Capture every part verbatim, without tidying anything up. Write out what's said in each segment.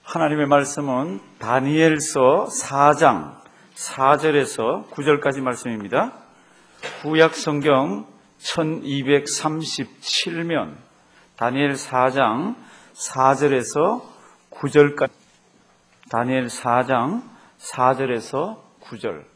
하나님의 말씀은 다니엘서 사 장 사 절에서 구 절까지 말씀입니다. 구약 성경 천이백삼십칠 면 다니엘 사 장 사 절에서 구 절까지, 다니엘 사 장 사 절에서 구 절.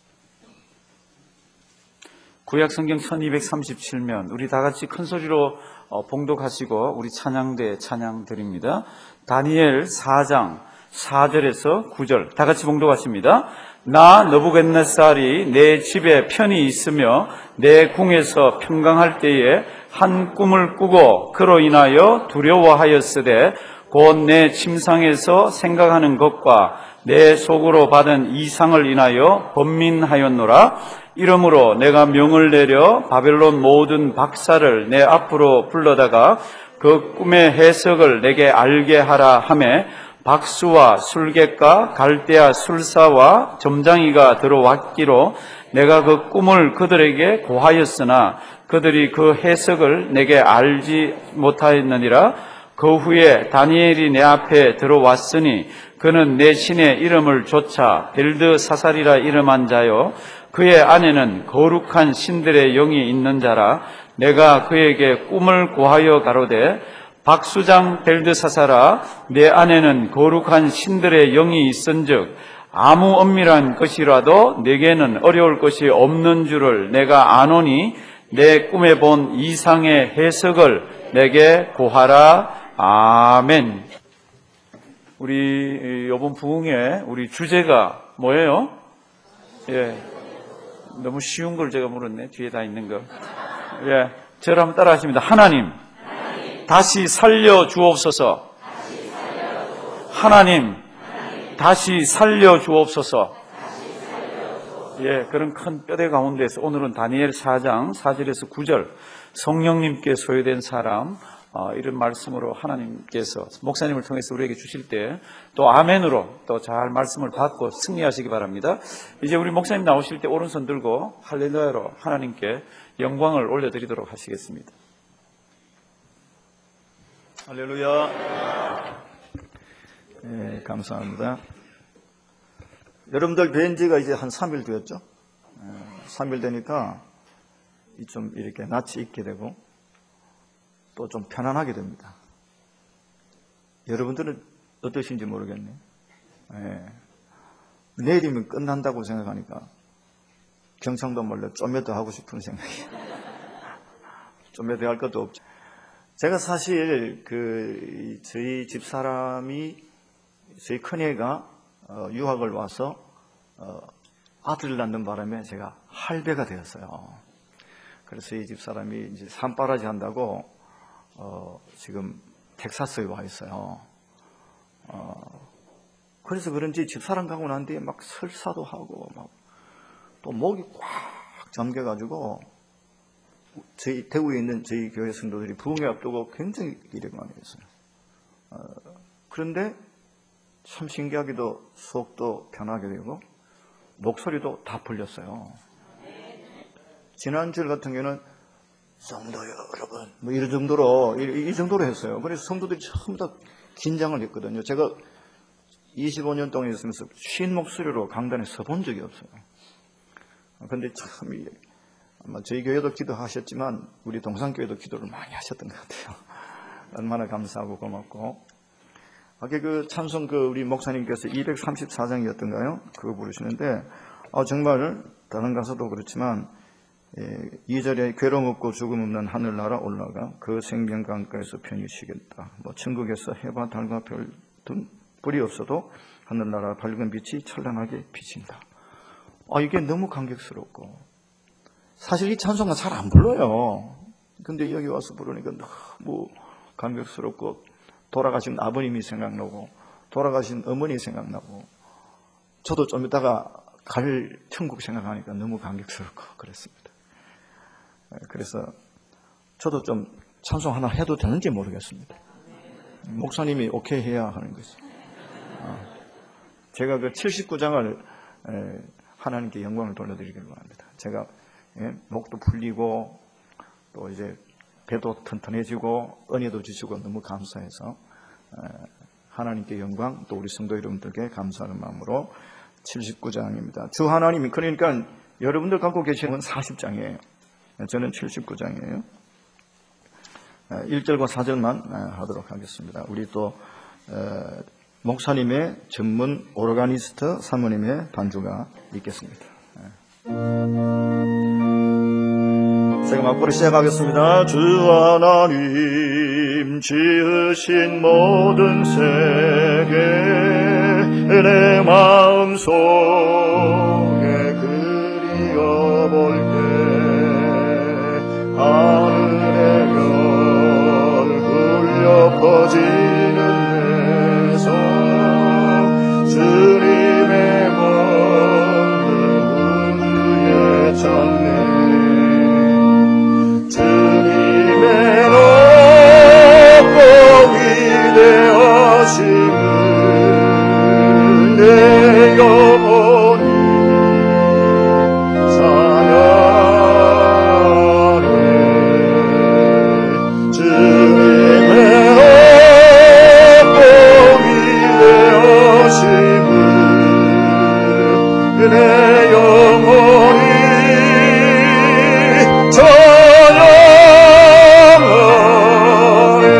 구약 성경 천이백삼십칠 면 우리 다 같이 큰 소리로 봉독하시고 우리 찬양대 찬양 드립니다. 다니엘 사 장 사 절에서 구 절 다 같이 봉독하십니다. 나 느부갓네살이 내 집에 편히 있으며 내 궁에서 평강할 때에 한 꿈을 꾸고 그로 인하여 두려워하였으되 곧 내 침상에서 생각하는 것과 내 속으로 받은 이상을 인하여 번민하였노라. 이러므로 내가 명을 내려 바벨론 모든 박사를 내 앞으로 불러다가 그 꿈의 해석을 내게 알게 하라 하매 박수와 술객과 갈대아 술사와 점장이가 들어왔기로 내가 그 꿈을 그들에게 고하였으나 그들이 그 해석을 내게 알지 못하였느니라. 그 후에 다니엘이 내 앞에 들어왔으니 그는 내 신의 이름을 조차 벨드사살이라 이름한 자요 그의 안에는 거룩한 신들의 영이 있는 자라. 내가 그에게 꿈을 고하여 가로되 박수장 벨드사살아, 내 안에는 거룩한 신들의 영이 있은즉 아무 엄밀한 것이라도 내게는 어려울 것이 없는 줄을 내가 아노니 내 꿈에 본 이상의 해석을 내게 고하라. 아멘. 우리 이번 부흥회 우리 주제가 뭐예요? 예, 너무 쉬운 걸 제가 물었네. 뒤에 다 있는 거. 예, 저를 한번 따라 하십니다. 하나님, 하나님 다시 살려 주옵소서. 다시 살려 주옵소서. 하나님, 하나님 다시 살려 주옵소서. 다시 살려 주옵소서. 예, 그런 큰 뼈대 가운데서 오늘은 다니엘 사 장 사 절에서 구 절 성령님께 소유된 사람, 어, 이런 말씀으로 하나님께서 목사님을 통해서 우리에게 주실 때 또 아멘으로 또 잘 말씀을 받고 승리하시기 바랍니다. 이제 우리 목사님 나오실 때 오른손 들고 할렐루야로 하나님께 영광을 올려드리도록 하시겠습니다. 할렐루야. 네, 감사합니다. 여러분들 뵌 지가 이제 한 삼 일 되었죠? 삼 일 되니까 좀 이렇게 낯이 익게 되고 또 좀 편안하게 됩니다. 여러분들은 어떠신지 모르겠네요. 네. 내일이면 끝난다고 생각하니까 경상도 말로 좀 몇 더 하고 싶은 생각이 좀 몇 더 할 것도 없죠. 제가 사실 그 저희 집사람이 저희 큰애가 어, 유학을 와서 어, 아들을 낳는 바람에 제가 할배가 되었어요. 그래서 이 집사람이 이제 산바라지 한다고 어, 지금 텍사스에 와 있어요. 어, 그래서 그런지 집사람 가고 난 뒤에 막 설사도 하고 막 또 목이 꽉 잠겨가지고 저희 대구에 있는 저희 교회 성도들이 부흥회 앞두고 굉장히 기대가 많이 했어요. 어, 그런데 참 신기하게도 속도 편하게 되고 목소리도 다 풀렸어요. 지난주 같은 경우는 성도 여러분 뭐 이런 정도로 이, 이 정도로 했어요. 그래서 성도들이 전부 다 긴장을 했거든요. 제가 이십오 년 동안 있으면서 쉰 목소리로 강단에 서본 적이 없어요. 그런데 참 아마 저희 교회도 기도하셨지만 우리 동산교회도 기도를 많이 하셨던 것 같아요. 얼마나 감사하고 고맙고. 아까 그 찬송 그 우리 목사님께서 이백삼십사 장이었던가요? 그거 부르시는데 아, 정말 다른 가사도 그렇지만 예, 이 절에 괴로움 없고 죽음 없는 하늘나라 올라가 그 생명 강가에서 편히 쉬겠다. 뭐 천국에서 해와 달과 별 등 불이 없어도 하늘나라 밝은 빛이 찬란하게 비친다. 아, 이게 너무 감격스럽고 사실 이 찬송은 잘 안 불러요. 근데 여기 와서 부르니까 너무 감격스럽고 돌아가신 아버님이 생각나고 돌아가신 어머니 생각나고 저도 좀 이따가 갈 천국 생각하니까 너무 감격스럽고 그랬습니다. 그래서 저도 좀 찬송 하나 해도 되는지 모르겠습니다. 목사님이 오케이 해야 하는 거지. 제가 그 칠십구 장을 하나님께 영광을 돌려드리기를 바랍니다. 제가 목도 풀리고 또 이제 배도 튼튼해지고 은혜도 주시고 너무 감사해서 하나님께 영광, 또 우리 성도 여러분들께 감사하는 마음으로 칠십구 장입니다. 주 하나님이, 그러니까 여러분들 갖고 계시는 건 사십 장이에요. 저는 칠십구 장이에요. 일 절과 사 절만 하도록 하겠습니다. 우리 또 목사님의 전문 오르가니스트 사모님의 반주가 있겠습니다. 제가 맞부로 시작하겠습니다. 주 하나님 지으신 모든 세계 내 마음속에 그리어볼 때 하늘의 별 흘려 퍼지는 데서 주님의 몸을 우주에 찾네. 주님의 높고 위대하심을 내 영혼이 찬양하네. 주님의 높고 위대하심을 내 영혼이 찬양하네.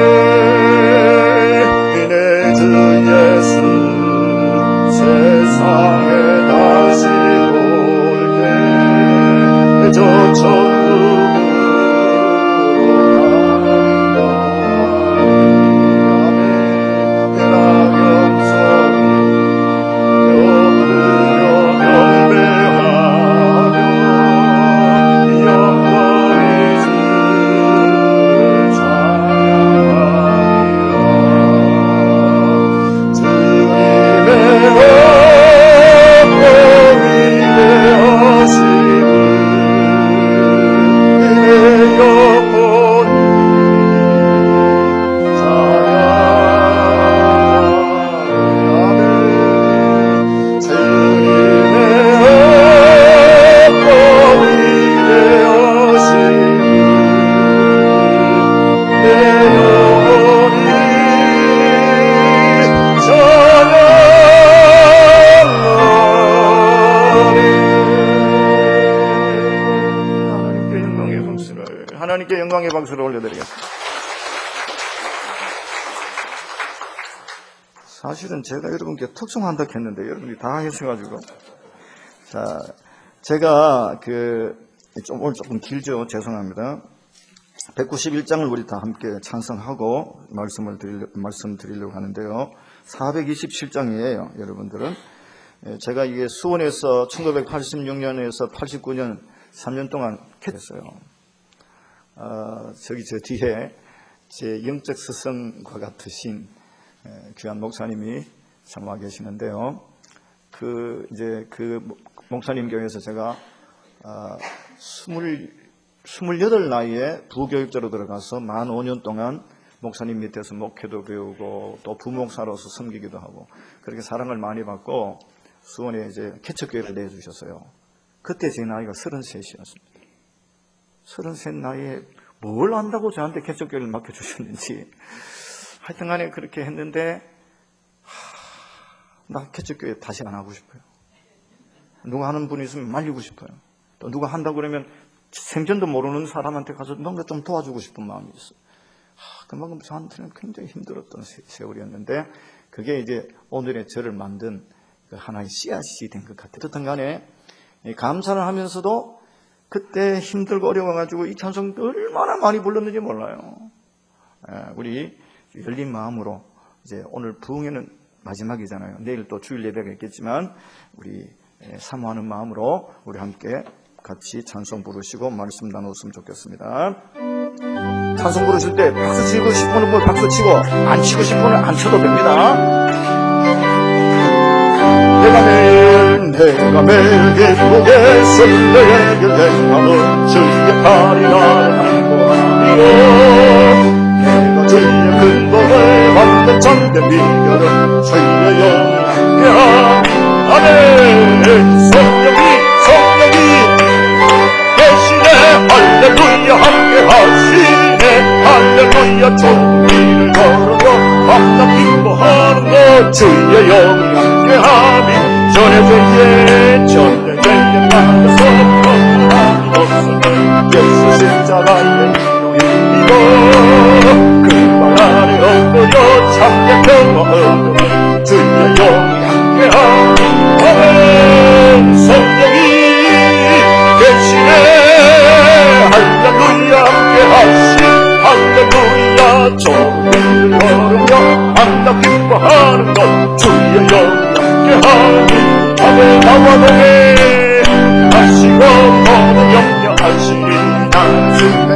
내 주 예수 세상에 다시 올 때 저 천국으로 가리라. 나 영성이 얻으려 경배하며 영광의 주를 찬양하리라. 주님의 높고 위대하심을 내 영혼이 찬양하네. 주님의 높고 위대하심을 내 영혼이 찬양하네. 하나님께 영광의 박수를 하나님께 영광의 박수를 올려드리겠습니다. 사실은 제가 여러분께 특송한다 했는데 여러분이 다 하셔가지고, 자, 제가 그 좀 오늘 조금 길죠. 죄송합니다. 백구십일 장을 우리 다 함께 찬성하고 말씀을 드리려, 말씀드리려고 하는데요. 사백이십칠 장이에요. 여러분들은 제가 이게 수원에서 천구백팔십육 년에서 팔십구 년 삼 년 동안 했어요. 어, 저기 저 뒤에 제 영적 스승과 같으신 귀한 목사님이 참와 계시는데요. 그 이제 그 목사님 교회에서 제가 어, 스물 스물여덟 나이에 부교육자로 들어가서 만 오 년 동안 목사님 밑에서 목회도 배우고 또 부목사로서 섬기기도 하고 그렇게 사랑을 많이 받고 수원에 이제 개척교회를 내주셨어요. 그때 제 나이가 서른셋이었습니다. 서른셋 나이에 뭘 안다고 저한테 개척교회를 맡겨주셨는지 하여튼 간에 그렇게 했는데 하, 나 개척교회 다시 안 하고 싶어요. 누가 하는 분이 있으면 말리고 싶어요. 또 누가 한다고 그러면 생전도 모르는 사람한테 가서 뭔가 좀 도와주고 싶은 마음이 있어요. 하, 그만큼 저한테는 굉장히 힘들었던 세월이었는데 그게 이제 오늘의 저를 만든 그 하나의 씨앗이 된 것 같아요. 어쨌든 간에 감사를 하면서도 그때 힘들고 어려워가지고 이 찬송 얼마나 많이 불렀는지 몰라요. 우리 열린 마음으로 이제 오늘 부흥회는 마지막이잖아요. 내일 또 주일 예배가 있겠지만 우리 사모하는 마음으로 우리 함께 같이 찬송 부르시고 말씀 나눴으면 좋겠습니다. 찬송 부르실 때 박수 치고 싶으면 뭐 박수 치고 안 치고 싶으면 안 쳐도 됩니다. 내가 매일 내가 매일 기쁘게 설레게 행하는 주의 팔이 나를 안보하리요. 내가 주의 근본을 받는 참된 비결은 주의 영향. 아멘. 성령이 성령이 계시네. 할렐루야 함께 하시네. 할렐루야 좋은 일을 걸으며 밤낮 기뻐하는 것 주의 영이 함께함이 전해되기에 전해되기에 나가서 하나님 없으니 예수 십자가의 이로 힘입어 그 발 아래 엎드려 참된 평화 얻으니 주의 영이 함께함이 아멘. 성령이 계시네 할렐루야 함께하시 할렐루야 저를 걸으며 한다 기뻐하는 것 주의 영이 함께하니 아멘. 나와 동해 하시고 모든 염려하시니 나는 주의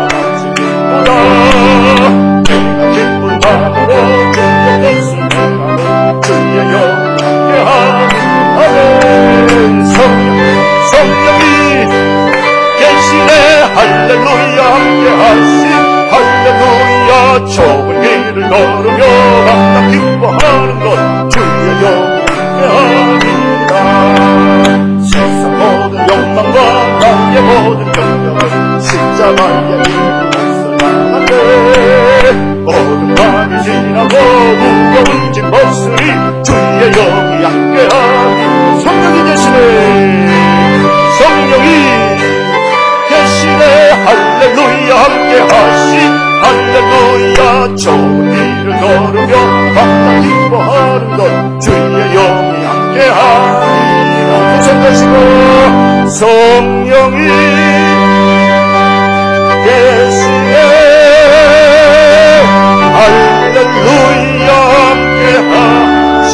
생활하시니보다 내가 기쁜 마음으로 주의 것을 행하고 주의 영이 함께하니 아멘. 성령, 성령이 계시네 할렐루야 함께하시 할렐루야 좁은 길을 걸으며 항상 기뻐하는 것 주의 영이 함께하니라. 세상 모든 욕망과 나의 모든 경력은 십자가의 이름을 써야하네. 모든 밤이 지나고 무거운 짐 벗으리 주의 영이 함께하니 성령이 계시네 성령이 계시네 할렐루야 함께하시 할렐루야 좋은 일을 걸으며 항상 기뻐하는 것 주의 영이 함께하니라. 부석하시고 성령이 계시네 할렐루야 함께하시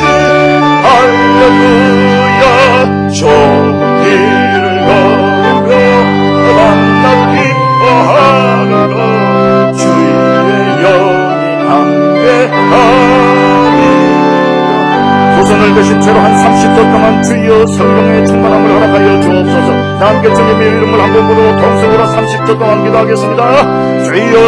할렐루야 좋은 일을 걸으며 만나 기뻐하는 것 주의 영이 함께하니. 두 손을 드신 채로 한 삼십 초 동안 주여 성령의 충만함을 허락하여 주옵소서. 다 함께 주님의 이름을 한 번으로 통성으로 삼십 초 동안 기도하겠습니다. 주여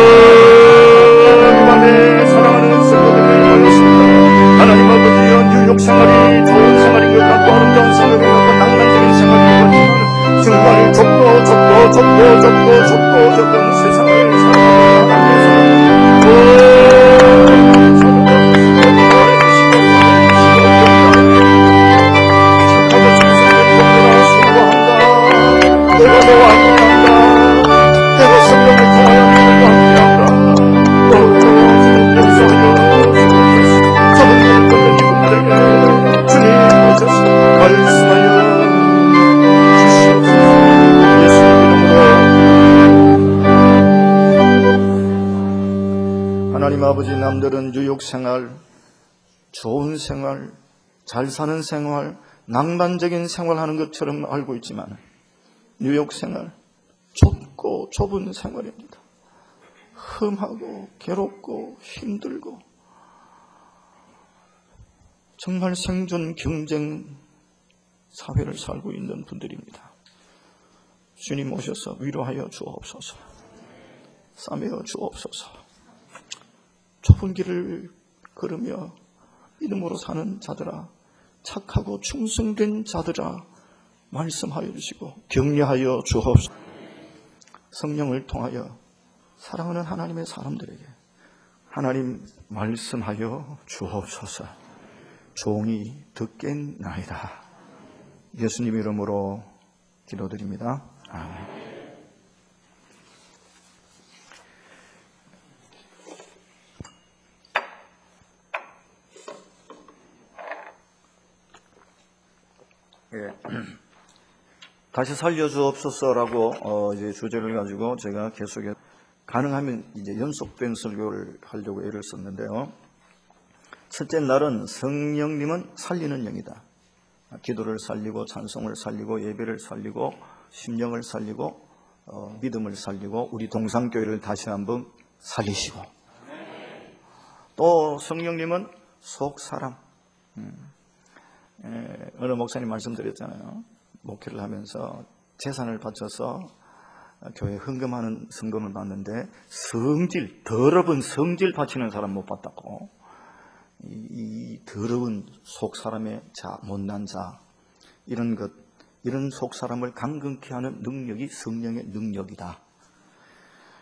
이만에 사랑하는 성도들을 모였습니다. 하나님 아버지여 뉴욕 생활이 좋은 생활인 것 같고 아름다운 생활인 것 같고 낭만적인 생활인 것 같지만 정말 좁고 좁고 좁고 좁고 좁고 좁은 세상을 살아가는 하나님의 내가 너와 함께한다. 내가 성령을 통하여 너와 함께한다. 저는 모든 이분들에게 주님 오셔서 말씀하여 주시옵소서. 예수님 이름으로. 하나님 아버지, 남들은 뉴욕 생활, 좋은 생활, 잘 사는 생활, 낭만적인 생활하는 것처럼 알고 있지만 뉴욕 생활, 좁고 좁은 생활입니다. 험하고 괴롭고 힘들고 정말 생존 경쟁 사회를 살고 있는 분들입니다. 주님 오셔서 위로하여 주옵소서. 싸매어 주옵소서. 좁은 길을 걸으며 믿음으로 사는 자들아, 착하고 충성된 자들아, 말씀하여 주시고 격려하여 주옵소서. 성령을 통하여 사랑하는 하나님의 사람들에게 하나님 말씀하여 주옵소서. 종이 듣겠나이다. 예수님 이름으로 기도드립니다. 아멘. 예. 다시 살려주옵소서라고 어 이제 주제를 가지고 제가 계속해서 가능하면 이제 연속된 설교를 하려고 애를 썼는데요. 첫째 날은 성령님은 살리는 영이다. 기도를 살리고 찬송을 살리고 예배를 살리고 심령을 살리고 어, 믿음을 살리고 우리 동산교회를 다시 한번 살리시고, 또 성령님은 속사람. 음. 에, 어느 목사님 말씀드렸잖아요. 목회를 하면서 재산을 바쳐서 교회에 헌금하는 성금을 받는데 성질, 더러운 성질 바치는 사람 못 봤다고. 이, 이 더러운 속 사람의 자, 못난 자, 이런 것, 이런 속 사람을 강건케 하는 능력이 성령의 능력이다.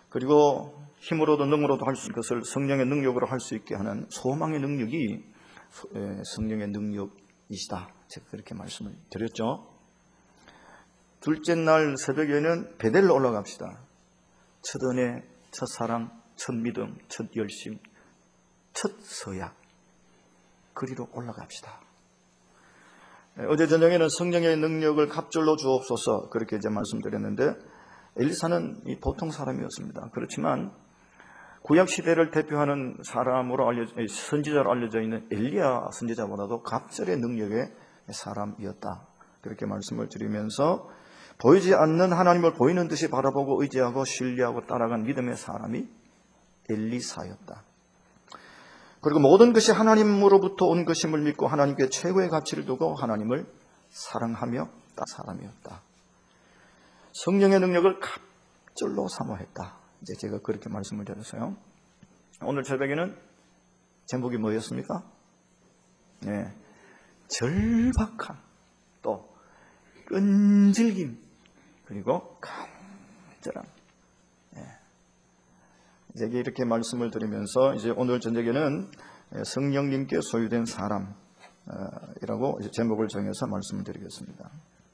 그리고 힘으로도 능으로도 할 수 있는 것을 성령의 능력으로 할 수 있게 하는 소망의 능력이 성령의 능력이시다. 제가 그렇게 말씀을 드렸죠. 둘째 날 새벽에는 베델로 올라갑시다. 첫 은혜, 첫 사랑, 첫 믿음, 첫 열심, 첫 서약. 그리로 올라갑시다. 어제 저녁에는 성령의 능력을 갑절로 주옵소서 그렇게 이제 말씀드렸는데, 엘리사는 이 보통 사람이었습니다. 그렇지만 구약 시대를 대표하는 사람으로 알려져, 선지자로 알려져 있는 엘리야 선지자보다도 갑절의 능력의 사람이었다. 그렇게 말씀을 드리면서 보이지 않는 하나님을 보이는 듯이 바라보고 의지하고 신뢰하고 따라간 믿음의 사람이 엘리사였다. 그리고 모든 것이 하나님으로부터 온 것임을 믿고 하나님께 최고의 가치를 두고 하나님을 사랑하며 따 사람이었다. 성령의 능력을 갑절로 사모했다. 이제 제가 그렇게 말씀을 드렸어요. 오늘 새벽에는 제목이 뭐였습니까? 네, 절박함, 또 끈질김, 그리고 간절함. 네. 이제 이렇게 말씀을 드리면서 이제 오늘 저녁에는 성령님께 소유된 사람이라고 제목을 정해서 말씀을 드리겠습니다.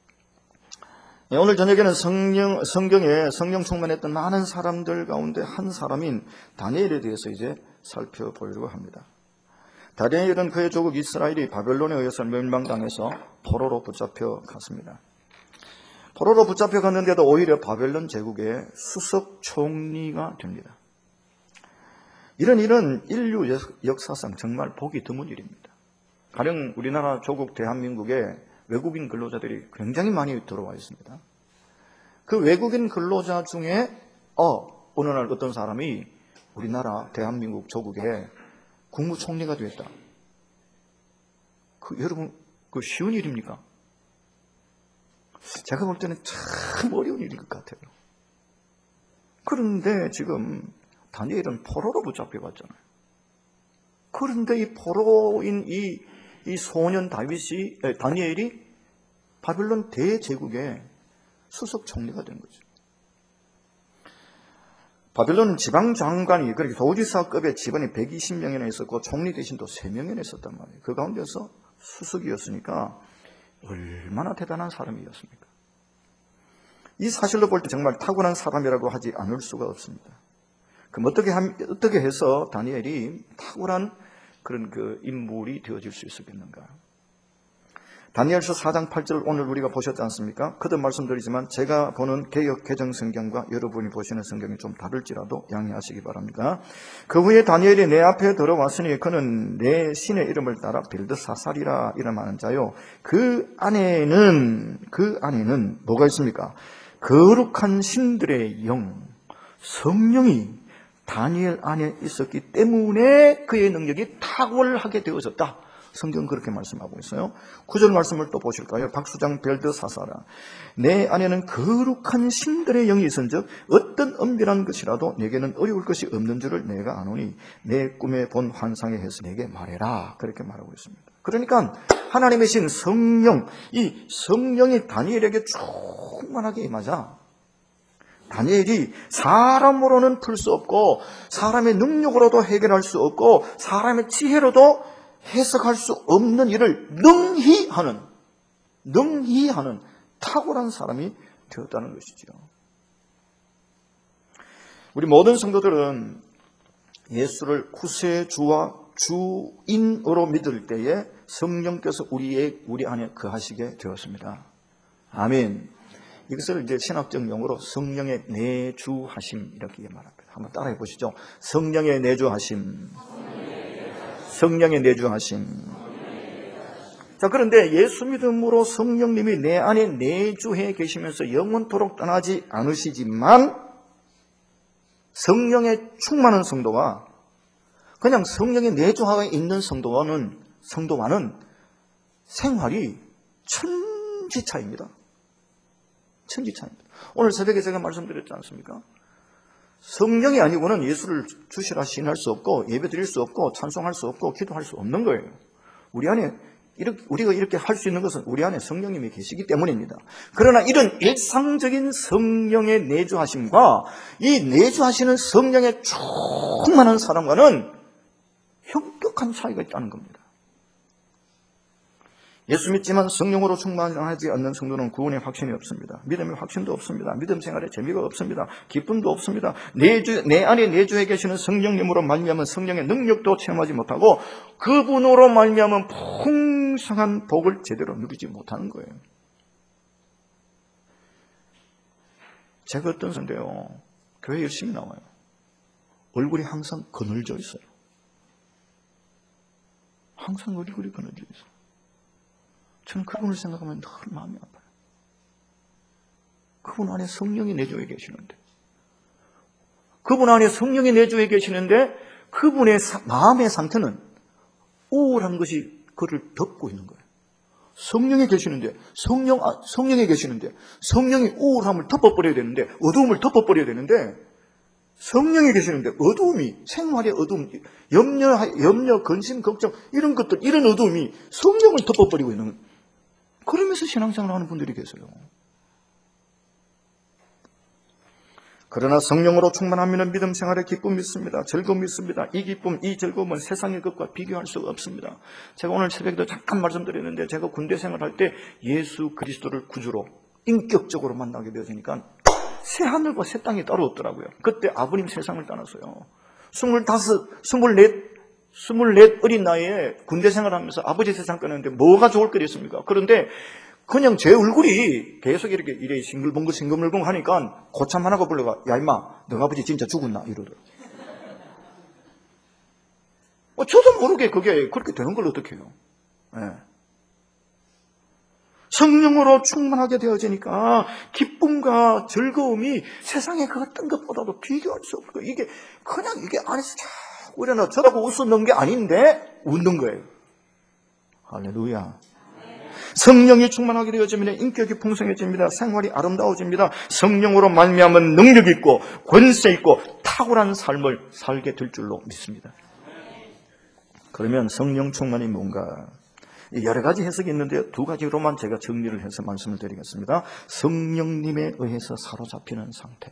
오늘 저녁에는 성령, 성경에 성령 충만했던 많은 사람들 가운데 한 사람인 다니엘에 대해서 이제 살펴보려고 합니다. 다니엘은 그의 조국 이스라엘이 바벨론에 의해서 멸망당해서 포로로 붙잡혀 갔습니다. 포로로 붙잡혀 갔는데도 오히려 바벨론 제국의 수석 총리가 됩니다. 이런 일은 인류 역사상 정말 보기 드문 일입니다. 가령 우리나라 조국 대한민국에 외국인 근로자들이 굉장히 많이 들어와 있습니다. 그 외국인 근로자 중에 어, 어느 날 어떤 사람이 우리나라 대한민국 조국의 국무총리가 됐다. 그 여러분 그 쉬운 일입니까? 제가 볼 때는 참 어려운 일인 것 같아요. 그런데 지금 다니엘은 포로로 붙잡혀갔잖아요. 그런데 이 포로인 이, 이 소년 다윗이 다니엘이 바벨론 대제국의 수석 총리가 된 거죠. 바벨론 지방장관이 그렇게 도지사급의 직원이 백이십 명이나 있었고 총리 대신도 세 명이나 있었단 말이에요. 그 가운데서 수석이었으니까 얼마나 대단한 사람이었습니까? 이 사실로 볼 때 정말 탁월한 사람이라고 하지 않을 수가 없습니다. 그럼 어떻게, 함, 어떻게 해서 다니엘이 탁월한 그런 그 인물이 되어질 수 있었겠는가? 다니엘서 사 장 팔 절 오늘 우리가 보셨지 않습니까? 거듭 말씀드리지만 제가 보는 개역 개정 성경과 여러분이 보시는 성경이 좀 다를지라도 양해하시기 바랍니다. 그 후에 다니엘이 내 앞에 들어왔으니 그는 내 신의 이름을 따라 벨드사살이라 이름하는 자요. 그 안에는 그 안에는 뭐가 있습니까? 거룩한 신들의 영, 성령이 다니엘 안에 있었기 때문에 그의 능력이 탁월하게 되어졌다. 성경은 그렇게 말씀하고 있어요. 구 절 말씀을 또 보실까요? 박수장 벨드사사라. 내 안에는 거룩한 신들의 영이 있은즉 어떤 은밀한 것이라도 내게는 어려울 것이 없는 줄을 내가 아노니 내 꿈에 본 환상에 해서 내게 말해라. 그렇게 말하고 있습니다. 그러니까 하나님의 신 성령, 이 성령이 다니엘에게 충만하게 임하자 다니엘이 사람으로는 풀 수 없고 사람의 능력으로도 해결할 수 없고 사람의 지혜로도 해석할 수 없는 일을 능히 하는, 능히 하는 탁월한 사람이 되었다는 것이죠. 우리 모든 성도들은 예수를 구세주와 주인으로 믿을 때에 성령께서 우리의, 우리 안에 거하시게 되었습니다. 아멘. 이것을 이제 신학적 용어로 성령의 내주하심 이렇게 말합니다. 한번 따라해 보시죠. 성령의 내주하심. 성령의 내주하심. 자, 그런데 예수 믿음으로 성령님이 내 안에 내주해 계시면서 영원토록 떠나지 않으시지만 성령의 충만한 성도와 그냥 성령의 내주하에 있는 성도와는 성도와는 생활이 천지 차이입니다. 천지 차이입니다. 오늘 새벽에 제가 말씀드렸지 않습니까? 성령이 아니고는 예수를 주시라 시인할 수 없고 예배 드릴 수 없고 찬송할 수 없고 기도할 수 없는 거예요. 우리 안에 이렇게, 우리가 이렇게 할 수 있는 것은 우리 안에 성령님이 계시기 때문입니다. 그러나 이런 일상적인 성령의 내주하심과 이 내주하시는 성령의 충만한 사람과는 현격한 차이가 있다는 겁니다. 예수 믿지만 성령으로 충만하지 않는 성도는 구원의 확신이 없습니다. 믿음의 확신도 없습니다. 믿음 생활에 재미가 없습니다. 기쁨도 없습니다. 내, 주, 내 안에 내주에 계시는 성령님으로 말미암은 성령의 능력도 체험하지 못하고 그분으로 말미암은 풍성한 복을 제대로 누리지 못하는 거예요. 제가 어떤 선데요, 교회 열심히 나와요. 얼굴이 항상 그늘져 있어요. 항상 얼굴이 그늘져 있어요. 저는 그분을 생각하면 늘 마음이 아파요. 그분 안에 성령이 내주에 계시는데, 그분 안에 성령이 내주에 계시는데 그분의 사, 마음의 상태는 우울한 것이 그를 덮고 있는 거예요. 성령이 계시는데, 성령, 성령이 계시는데 성령이 우울함을 덮어버려야 되는데, 어두움을 덮어버려야 되는데, 성령이 계시는데 어두움이, 생활의 어두움, 염려, 염려, 근심, 걱정 이런 것들, 이런 어두움이 성령을 덮어버리고 있는 거예요. 그러면서 신앙생활을 하는 분들이 계세요. 그러나 성령으로 충만하면 믿음 생활에 기쁨이 있습니다. 즐거움이 있습니다. 이 기쁨, 이 즐거움은 세상의 것과 비교할 수가 없습니다. 제가 오늘 새벽에도 잠깐 말씀드렸는데, 제가 군대 생활할 때 예수 그리스도를 구주로 인격적으로 만나게 되어지니까 새 하늘과 새 땅이 따로 없더라고요. 그때 아버님 세상을 떠났어요. 스물다섯, 스물넷, 스물넷 어린 나이에 군대 생활하면서 아버지 세상 떠났는데 뭐가 좋을 거랬습니까? 그런데 그냥 제 얼굴이 계속 이렇게 이래 싱글벙글 싱글벙글 하니까 고참 하나가 불러가, 야 임마, 너 아버지 진짜 죽었나? 이러더라고요. 어, 저도 모르게 그게 그렇게 되는 걸 어떻게 해요? 네. 성령으로 충만하게 되어지니까 기쁨과 즐거움이 세상의 그 어떤 것보다도 비교할 수 없고, 이게 그냥 이게 안에서 자꾸 일어나 저라고 웃는 게 아닌데 웃는 거예요. 할렐루야. 성령이 충만하게 되어지면 인격이 풍성해집니다. 생활이 아름다워집니다. 성령으로 말미암은 능력이 있고 권세 있고 탁월한 삶을 살게 될 줄로 믿습니다. 그러면 성령 충만이 뭔가? 여러 가지 해석이 있는데 두 가지로만 제가 정리를 해서 말씀을 드리겠습니다. 성령님에 의해서 사로잡히는 상태,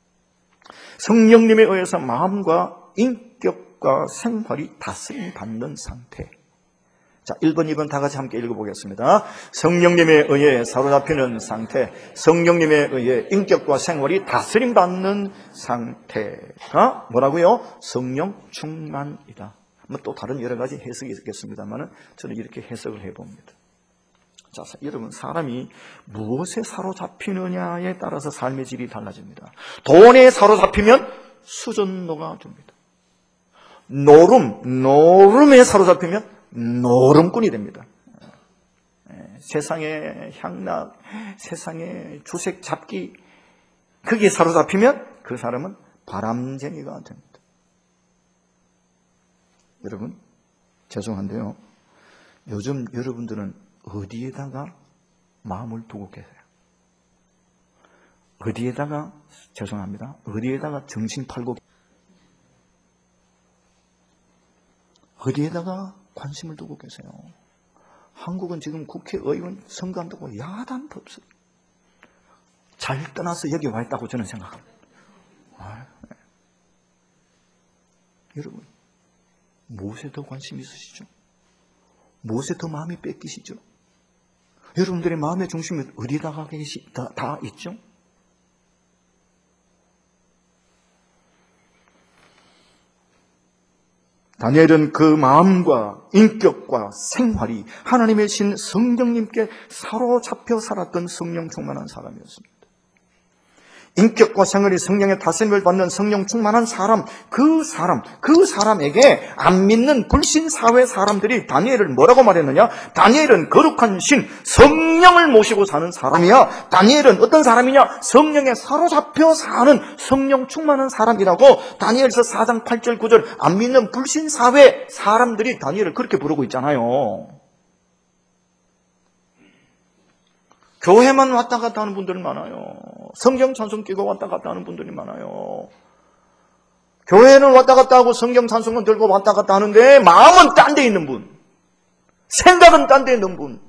성령님에 의해서 마음과 인격과 생활이 다스림 받는 상태. 자, 일 번, 이 번 다 같이 함께 읽어보겠습니다. 성령님에 의해 사로잡히는 상태, 성령님에 의해 인격과 생활이 다스림 받는 상태가 뭐라고요? 성령 충만이다. 뭐 또 다른 여러 가지 해석이 있겠습니다만 저는 이렇게 해석을 해봅니다. 자, 여러분, 사람이 무엇에 사로잡히느냐에 따라서 삶의 질이 달라집니다. 돈에 사로잡히면 수전노가 됩니다. 노름, 노름에 사로잡히면 노름꾼이 됩니다. 세상의 향락, 세상의 주색 잡기, 거기에 사로잡히면 그 사람은 바람쟁이가 됩니다. 여러분, 죄송한데요, 요즘 여러분들은 어디에다가 마음을 두고 계세요? 어디에다가, 죄송합니다, 어디에다가 정신 팔고, 어디에다가 관심을 두고 계세요? 한국은 지금 국회의원 선거한다고 야단도 없어요. 잘 떠나서 여기 와 있다고 저는 생각합니다. 아, 네. 여러분, 무엇에 더 관심이 있으시죠? 무엇에 더 마음이 뺏기시죠? 여러분들의 마음의 중심이 어디다가 계시, 다, 다 있죠? 다니엘은 그 마음과 인격과 생활이 하나님의 신 성령님께 사로잡혀 살았던 성령 충만한 사람이었습니다. 인격과 생활이 성령의 다스림을 받는 성령 충만한 사람, 그 사람, 그 사람에게 안 믿는 불신 사회 사람들이 다니엘을 뭐라고 말했느냐? 다니엘은 거룩한 신, 성령을 모시고 사는 사람이야. 다니엘은 어떤 사람이냐? 성령에 사로잡혀 사는 성령 충만한 사람이라고 다니엘서 사 장 팔 절 구 절 안 믿는 불신 사회 사람들이 다니엘을 그렇게 부르고 있잖아요. 교회만 왔다 갔다 하는 분들이 많아요. 성경 찬송 끼고 왔다 갔다 하는 분들이 많아요. 교회는 왔다 갔다 하고 성경 찬송은 들고 왔다 갔다 하는데 마음은 딴 데 있는 분, 생각은 딴 데 있는 분,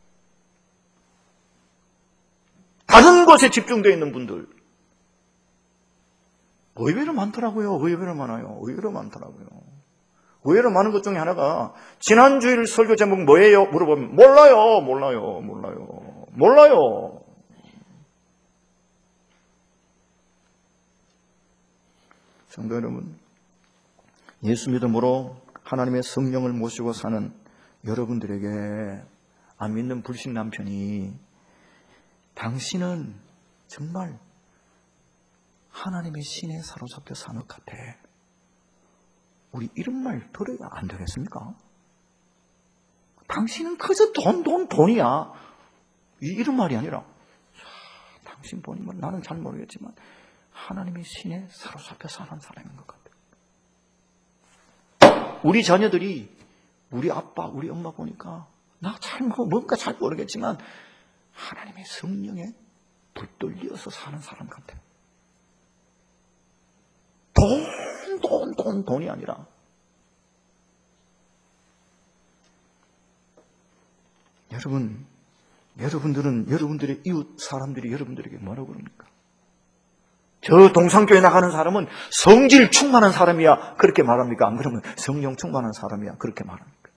다른 곳에 집중되어 있는 분들 의외로 많더라고요. 의외로 많아요. 의외로 많더라고요. 의외로 많은 것 중에 하나가 지난주일 설교 제목 뭐예요? 물어보면 몰라요, 몰라요, 몰라요, 몰라요. 성도 여러분, 예수 믿음으로 하나님의 성령을 모시고 사는 여러분들에게 안 믿는 불신 남편이 당신은 정말 하나님의 신에 사로잡혀 사는 것 같아. 우리 이런 말 들어야 안 되겠습니까? 당신은 그저 돈, 돈, 돈이야. 이런 말이 아니라 당신 돈이 뭐 나는 잘 모르겠지만 하나님의 신에 사로잡혀 사는 사람인 것 같아. 우리 자녀들이 우리 아빠, 우리 엄마 보니까 나 잘 뭔가 잘 모르겠지만 하나님의 성령에 붙들려서 사는 사람 같아. 돈, 돈, 돈, 돈이 아니라 여러분, 여러분들은 여러분들의 이웃 사람들이 여러분들에게 뭐라고 그럽니까? 저 동상교회 나가는 사람은 성질 충만한 사람이야 그렇게 말합니까? 안 그러면 성령 충만한 사람이야 그렇게 말합니까?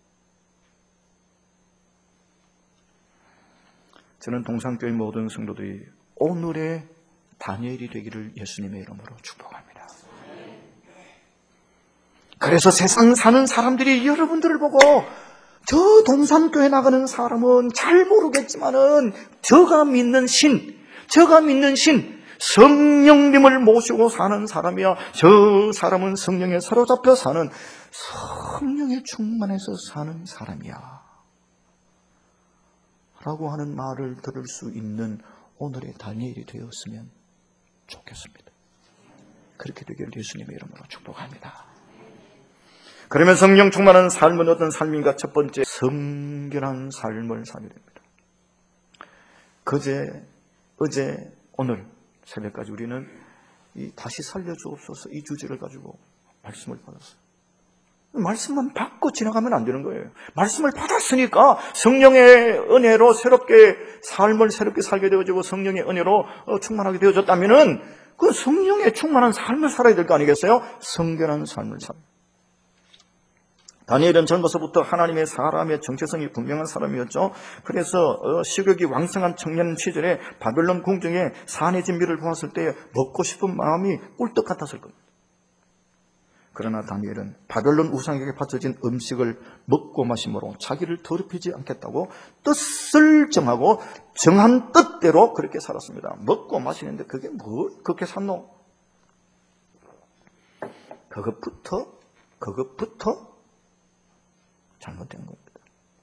저는 동상교회 모든 성도들이 오늘의 다니엘이 되기를 예수님의 이름으로 축복합니다. 그래서 세상 사는 사람들이 여러분들을 보고 저 동산교회 나가는 사람은 잘 모르겠지만은 저가 믿는 신, 저가 믿는 신, 성령님을 모시고 사는 사람이야. 저 사람은 성령에 사로잡혀 사는, 성령에 충만해서 사는 사람이야 라고 하는 말을 들을 수 있는 오늘의 다니엘이 되었으면 좋겠습니다. 그렇게 되기를 예수님의 이름으로 축복합니다. 그러면 성령 충만한 삶은 어떤 삶인가? 첫 번째, 성결한 삶을 살게 됩니다. 그제, 어제, 오늘 새벽까지 우리는 이 다시 살려주옵소서 이 주제를 가지고 말씀을 받았어요. 말씀만 받고 지나가면 안 되는 거예요. 말씀을 받았으니까 성령의 은혜로 새롭게 삶을 새롭게 살게 되어지고 성령의 은혜로 충만하게 되어졌다면은 그 성령의 충만한 삶을 살아야 될 거 아니겠어요? 성결한 삶을 살아야 돼요. 다니엘은 젊어서부터 하나님의 사람의 정체성이 분명한 사람이었죠. 그래서 식욕이 왕성한 청년 시절에 바벨론 궁정에 산의 진미를 보았을 때 먹고 싶은 마음이 꿀떡 같았을 겁니다. 그러나 다니엘은 바벨론 우상에게 바쳐진 음식을 먹고 마심으로 자기를 더럽히지 않겠다고 뜻을 정하고 정한 뜻대로 그렇게 살았습니다. 먹고 마시는데 그게 뭘 그렇게 샀노? 그것부터 그것부터 잘못된 겁니다.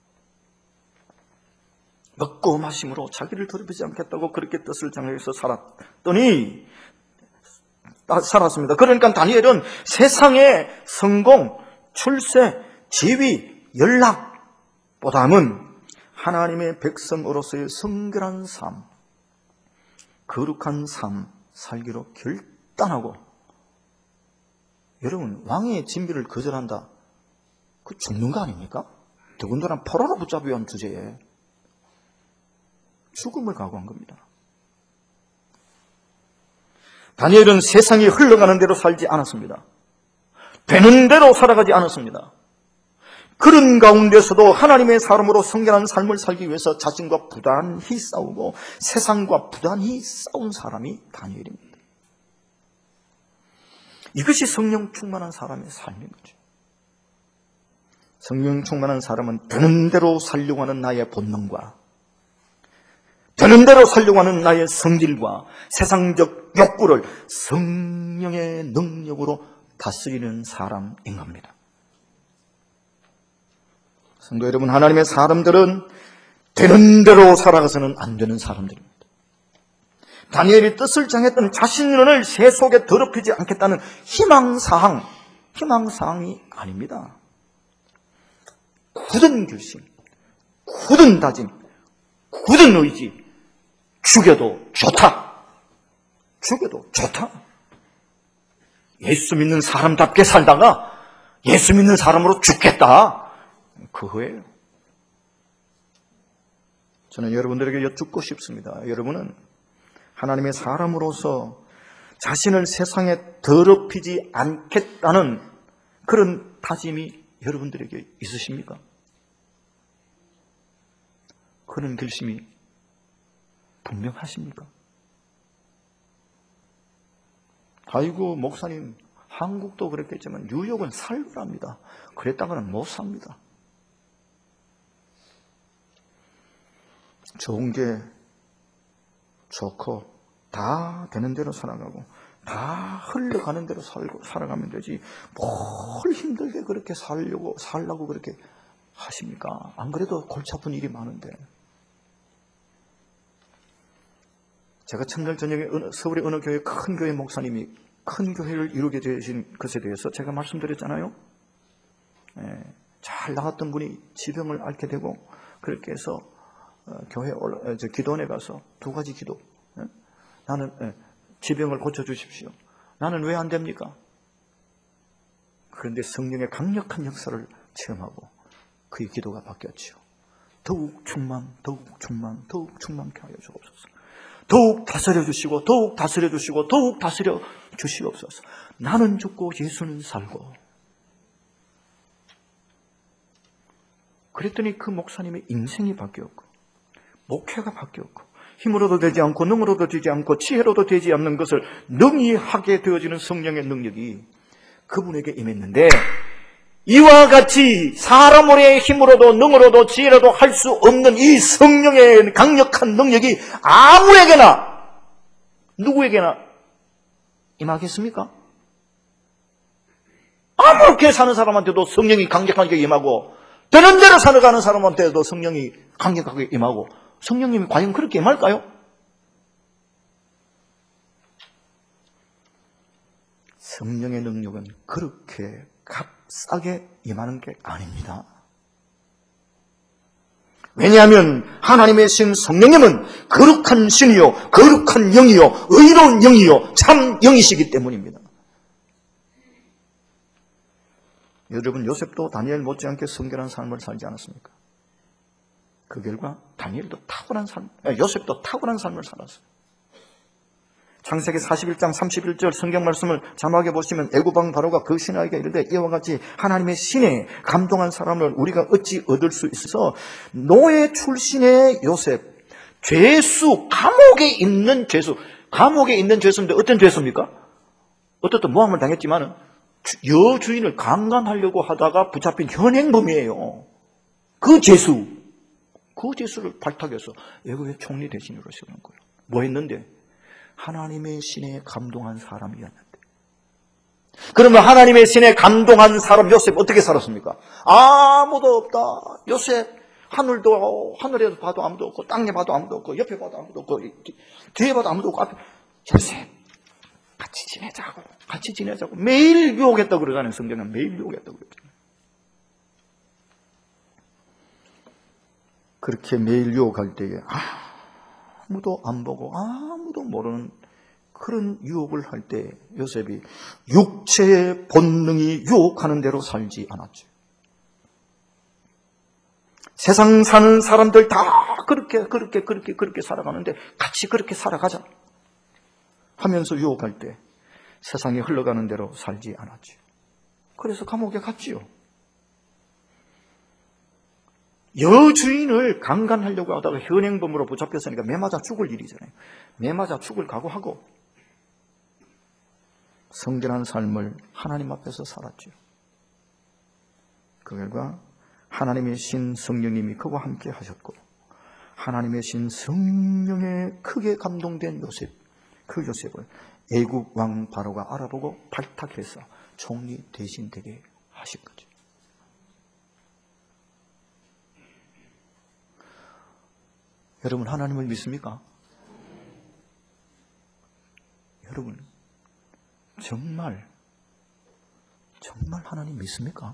먹고 마심으로 자기를 더럽히지 않겠다고 그렇게 뜻을 정해서 살았더니 살았습니다. 그러니까 다니엘은 세상의 성공, 출세, 지위, 연락보다는 하나님의 백성으로서의 성결한 삶, 거룩한 삶 살기로 결단하고, 여러분 왕의 진비를 거절한다, 그 죽는 거 아닙니까? 더군다나 포로로 붙잡기 위한 주제에 죽음을 각오한 겁니다. 다니엘은 세상이 흘러가는 대로 살지 않았습니다. 되는 대로 살아가지 않았습니다. 그런 가운데서도 하나님의 사람으로 성결한 삶을 살기 위해서 자신과 부단히 싸우고 세상과 부단히 싸운 사람이 다니엘입니다. 이것이 성령 충만한 사람의 삶인 거죠. 성령 충만한 사람은 되는 대로 살려고 하는 나의 본능과 되는 대로 살려고 하는 나의 성질과 세상적 욕구를 성령의 능력으로 다스리는 사람인 겁니다. 성도 여러분, 하나님의 사람들은 되는 대로 살아가서는 안 되는 사람들입니다. 다니엘이 뜻을 정했던 자신을 세속에 더럽히지 않겠다는 희망사항, 희망사항이 아닙니다. 굳은 결심, 굳은 다짐, 굳은 의지, 죽여도 좋다. 죽여도 좋다. 예수 믿는 사람답게 살다가 예수 믿는 사람으로 죽겠다. 그거예요. 저는 여러분들에게 여쭙고 싶습니다. 여러분은 하나님의 사람으로서 자신을 세상에 더럽히지 않겠다는 그런 다짐이 여러분들에게 있으십니까? 그런 결심이 분명하십니까? 아이고 목사님, 한국도 그랬겠지만 뉴욕은 살벌합니다. 그랬다가는 못 삽니다. 좋은 게 좋고 다 되는 대로 살아가고 다 흘러가는 대로 살고 살아가면 되지 뭘 힘들게 그렇게 살려고 살라고 그렇게 하십니까? 안 그래도 골치 아픈 일이 많은데. 제가 첫날 저녁에 서울의 어느 교회 큰 교회 목사님이 큰 교회를 이루게 되신 것에 대해서 제가 말씀드렸잖아요. 예, 잘 나갔던 분이 지병을 앓게 되고 그렇게 해서 어, 교회 올라, 저 기도원에 가서 두 가지 기도. 예? 나는 예, 지병을 고쳐주십시오. 나는 왜 안 됩니까? 그런데 성령의 강력한 역사를 체험하고 그의 기도가 바뀌었지요. 더욱 충만, 더욱 충만, 더욱 충만케 하여 주옵소서. 더욱 다스려 주시고 더욱 다스려 주시고 더욱 다스려 주시옵소서. 나는 죽고 예수는 살고. 그랬더니 그 목사님의 인생이 바뀌었고 목회가 바뀌었고 힘으로도 되지 않고 능으로도 되지 않고 지혜로도 되지 않는 것을 능히 하게 되어지는 성령의 능력이 그분에게 임했는데, 이와 같이 사람의 힘으로도 능으로도 지혜로도 할 수 없는 이 성령의 강력한 능력이 아무에게나 누구에게나 임하겠습니까? 아무렇게 사는 사람한테도 성령이 강력하게 임하고 되는 대로 살아가는 사람한테도 성령이 강력하게 임하고 성령님이 과연 그렇게 임할까요? 성령의 능력은 그렇게 값싸게 임하는 게 아닙니다. 왜냐하면 하나님의 신 성령님은 거룩한 신이요 거룩한 영이요 의로운 영이요 참 영이시기 때문입니다. 여러분, 요셉도 다니엘 못지않게 성결한 삶을 살지 않았습니까? 그 결과 다니엘도 탁월한 삶, 요셉도 탁월한 삶을 살았어요. 창세기 사십일 장 삼십일 절 성경 말씀을 자막에 보시면 애굽왕 바로가 그 신하에게 이르되 이와 같이 하나님의 신에 감동한 사람을 우리가 어찌 얻을 수 있어서 노예 출신의 요셉, 죄수, 감옥에 있는 죄수, 감옥에 있는 죄수인데 어떤 죄수입니까? 어떻든 모함을 당했지만 여주인을 강간하려고 하다가 붙잡힌 현행범이에요. 그 죄수, 그 죄수를 발탁해서 애굽의 총리 대신으로 세우는 거예요. 뭐 했는데? 하나님의 신에 감동한 사람이었는데. 그러면 하나님의 신에 감동한 사람 요셉 어떻게 살았습니까? 아무도 없다. 요셉 하늘도 하늘에서 봐도 아무도 없고 땅에 봐도 아무도 없고 옆에 봐도 아무도 없고 뒤에 봐도 아무도 없고 앞에 요셉 같이 지내자고 같이 지내자고 매일 유혹했다고 그러잖아요. 성경은 매일 유혹했다고 그러잖아요. 그렇게 매일 유혹할 때에 아무도 안 보고 아무도 모르는 그런 유혹을 할 때 요셉이 육체의 본능이 유혹하는 대로 살지 않았죠. 세상 사는 사람들 다 그렇게 그렇게 그렇게 그렇게 살아가는데 같이 그렇게 살아가자 하면서 유혹할 때 세상이 흘러가는 대로 살지 않았죠. 그래서 감옥에 갔지요. 여주인을 강간하려고 하다가 현행범으로 붙잡혔으니까 매 맞아 죽을 일이잖아요. 매 맞아 죽을 각오하고 성결한 삶을 하나님 앞에서 살았죠. 그 결과 하나님의 신 성령님이 그와 함께 하셨고 하나님의 신 성령에 크게 감동된 요셉, 그 요셉을 애굽 왕 바로가 알아보고 발탁해서 총리 대신 되게 하신 거죠. 여러분, 하나님을 믿습니까? 여러분, 정말 정말 하나님 믿습니까?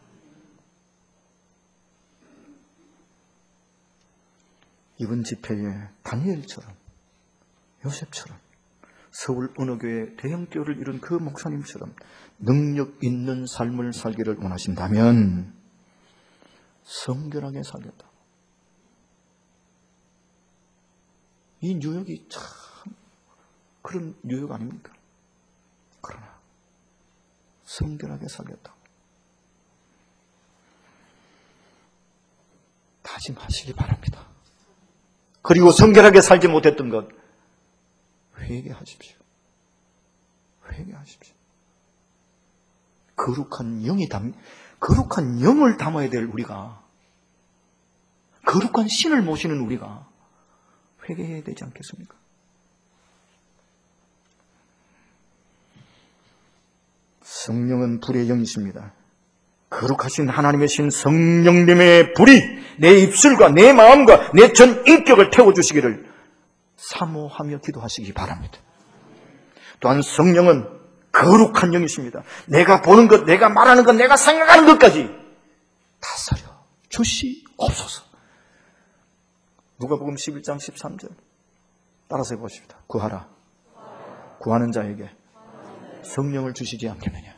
이번 집회에 다니엘처럼 요셉처럼 서울 어느 교회 대형교회를 이룬 그 목사님처럼 능력 있는 삶을 살기를 원하신다면 성결하게 살겠다. 이 뉴욕이 참 그런 뉴욕 아닙니까? 그러나 성결하게 살겠다. 다짐하시기 바랍니다. 그리고 성결하게 살지 못했던 것 회개하십시오. 회개하십시오. 거룩한 영이 담, 거룩한 영을 담아야 될 우리가, 거룩한 신을 모시는 우리가 회개해야 되지 않겠습니까? 성령은 불의 영이십니다. 거룩하신 하나님의 신 성령님의 불이 내 입술과 내 마음과 내 전 인격을 태워주시기를 사모하며 기도하시기 바랍니다. 또한 성령은 거룩한 영이십니다. 내가 보는 것, 내가 말하는 것, 내가 생각하는 것까지 다스려 주시옵소서. 누가복음 십일 장 십삼 절 따라서 해보십시다. 구하라. 구하는 자에게 성령을 주시지 않겠느냐.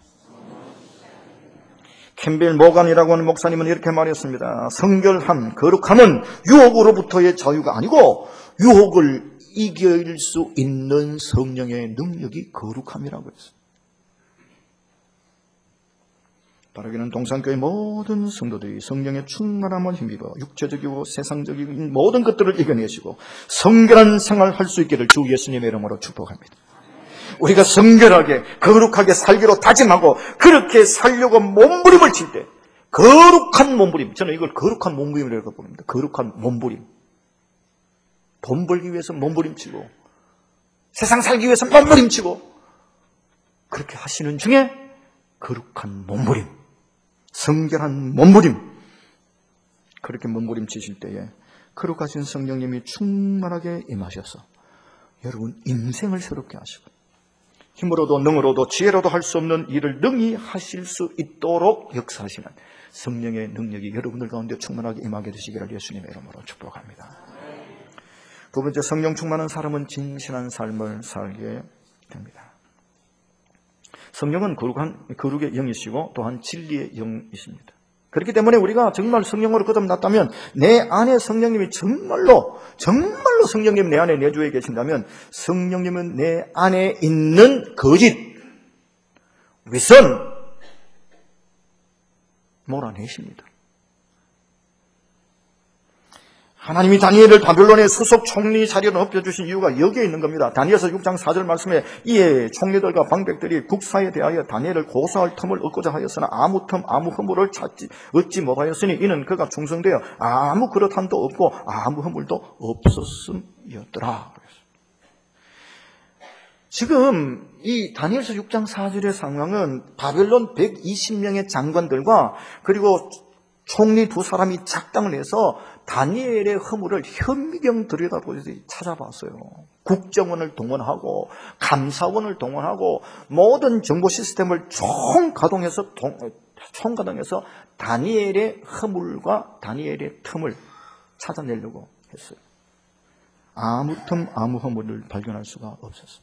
캠벨 모간이라고 하는 목사님은 이렇게 말했습니다. 성결함, 거룩함은 유혹으로부터의 자유가 아니고 유혹을 이길 수 있는 성령의 능력이 거룩함이라고 했어요. 바라기는 동산교회 모든 성도들이 성령의 충만함을 힘입어 육체적이고 세상적인 모든 것들을 이겨내시고 성결한 생활을 할 수 있기를 주 예수님의 이름으로 축복합니다. 우리가 성결하게 거룩하게 살기로 다짐하고 그렇게 살려고 몸부림을 칠 때 거룩한 몸부림, 저는 이걸 거룩한 몸부림이라고 봅니다. 거룩한 몸부림. 돈 벌기 위해서 몸부림치고 세상 살기 위해서 몸부림치고 그렇게 하시는 중에 거룩한 몸부림, 성결한 몸부림, 그렇게 몸부림치실 때에 거룩하신 성령님이 충만하게 임하셔서 여러분 인생을 새롭게 하시고 힘으로도 능으로도 지혜로도 할 수 없는 일을 능히 하실 수 있도록 역사하시는 성령의 능력이 여러분들 가운데 충만하게 임하게 되시기를 예수님의 이름으로 축복합니다. 두 번째, 성령 충만한 사람은 진실한 삶을 살게 됩니다. 성령은 거룩한, 거룩의 영이시고 또한 진리의 영이십니다. 그렇기 때문에 우리가 정말 성령으로 거듭났다면 내 안에 성령님이 정말로 정말로 성령님 내 안에 내주에 계신다면 성령님은 내 안에 있는 거짓, 위선 몰아내십니다. 하나님이 다니엘을 바벨론의 수석 총리 자리로 엎겨주신 이유가 여기에 있는 겁니다. 다니엘서 육 장 사 절 말씀에 이에 총리들과 방백들이 국사에 대하여 다니엘을 고소할 텀을 얻고자 하였으나 아무 텀 아무 허물을 찾지 얻지 못하였으니 이는 그가 충성되어 아무 그릇함도 없고 아무 허물도 없었음이었더라. 지금 이 다니엘서 육 장 사 절의 상황은 바벨론 백이십 명의 장관들과 그리고 총리 두 사람이 작당을 해서 다니엘의 허물을 현미경 들여다보면서 찾아봤어요. 국정원을 동원하고 감사원을 동원하고 모든 정보 시스템을 총가동해서 총가동해서 다니엘의 허물과 다니엘의 틈을 찾아내려고 했어요. 아무 틈 아무 허물을 발견할 수가 없었어요.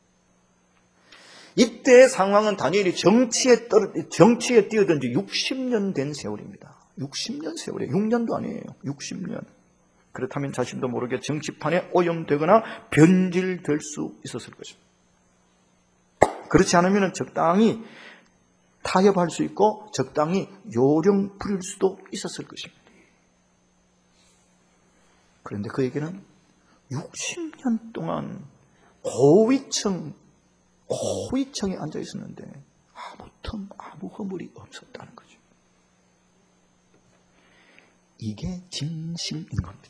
이때의 상황은 다니엘이 정치에, 떨어, 정치에 뛰어든 지 육십 년 된 세월입니다. 육십 년 세월이에요. 육 년도 아니에요. 육십 년. 그렇다면 자신도 모르게 정치판에 오염되거나 변질될 수 있었을 것입니다. 그렇지 않으면 적당히 타협할 수 있고 적당히 요령 부릴 수도 있었을 것입니다. 그런데 그에게는 육십 년 동안 고위층, 고위층에 앉아 있었는데 아무 틈, 아무 허물이 없었다는 거죠. 이게 진실인 겁니다.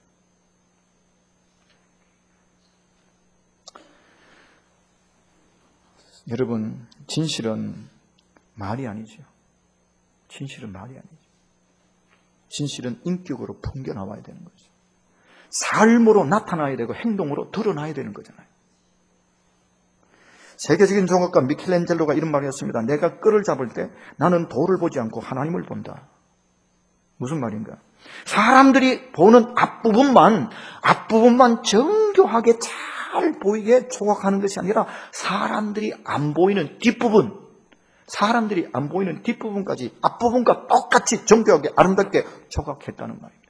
여러분, 진실은 말이 아니죠. 진실은 말이 아니죠. 진실은 인격으로 풍겨나와야 되는 거죠. 삶으로 나타나야 되고 행동으로 드러나야 되는 거잖아요. 세계적인 종합가 미켈란젤로가 이런 말을 했습니다. 내가 끌을 잡을 때 나는 돌을 보지 않고 하나님을 본다. 무슨 말인가? 사람들이 보는 앞부분만, 앞부분만 정교하게 잘 보이게 조각하는 것이 아니라 사람들이 안 보이는 뒷부분, 사람들이 안 보이는 뒷부분까지 앞부분과 똑같이 정교하게 아름답게 조각했다는 말입니다.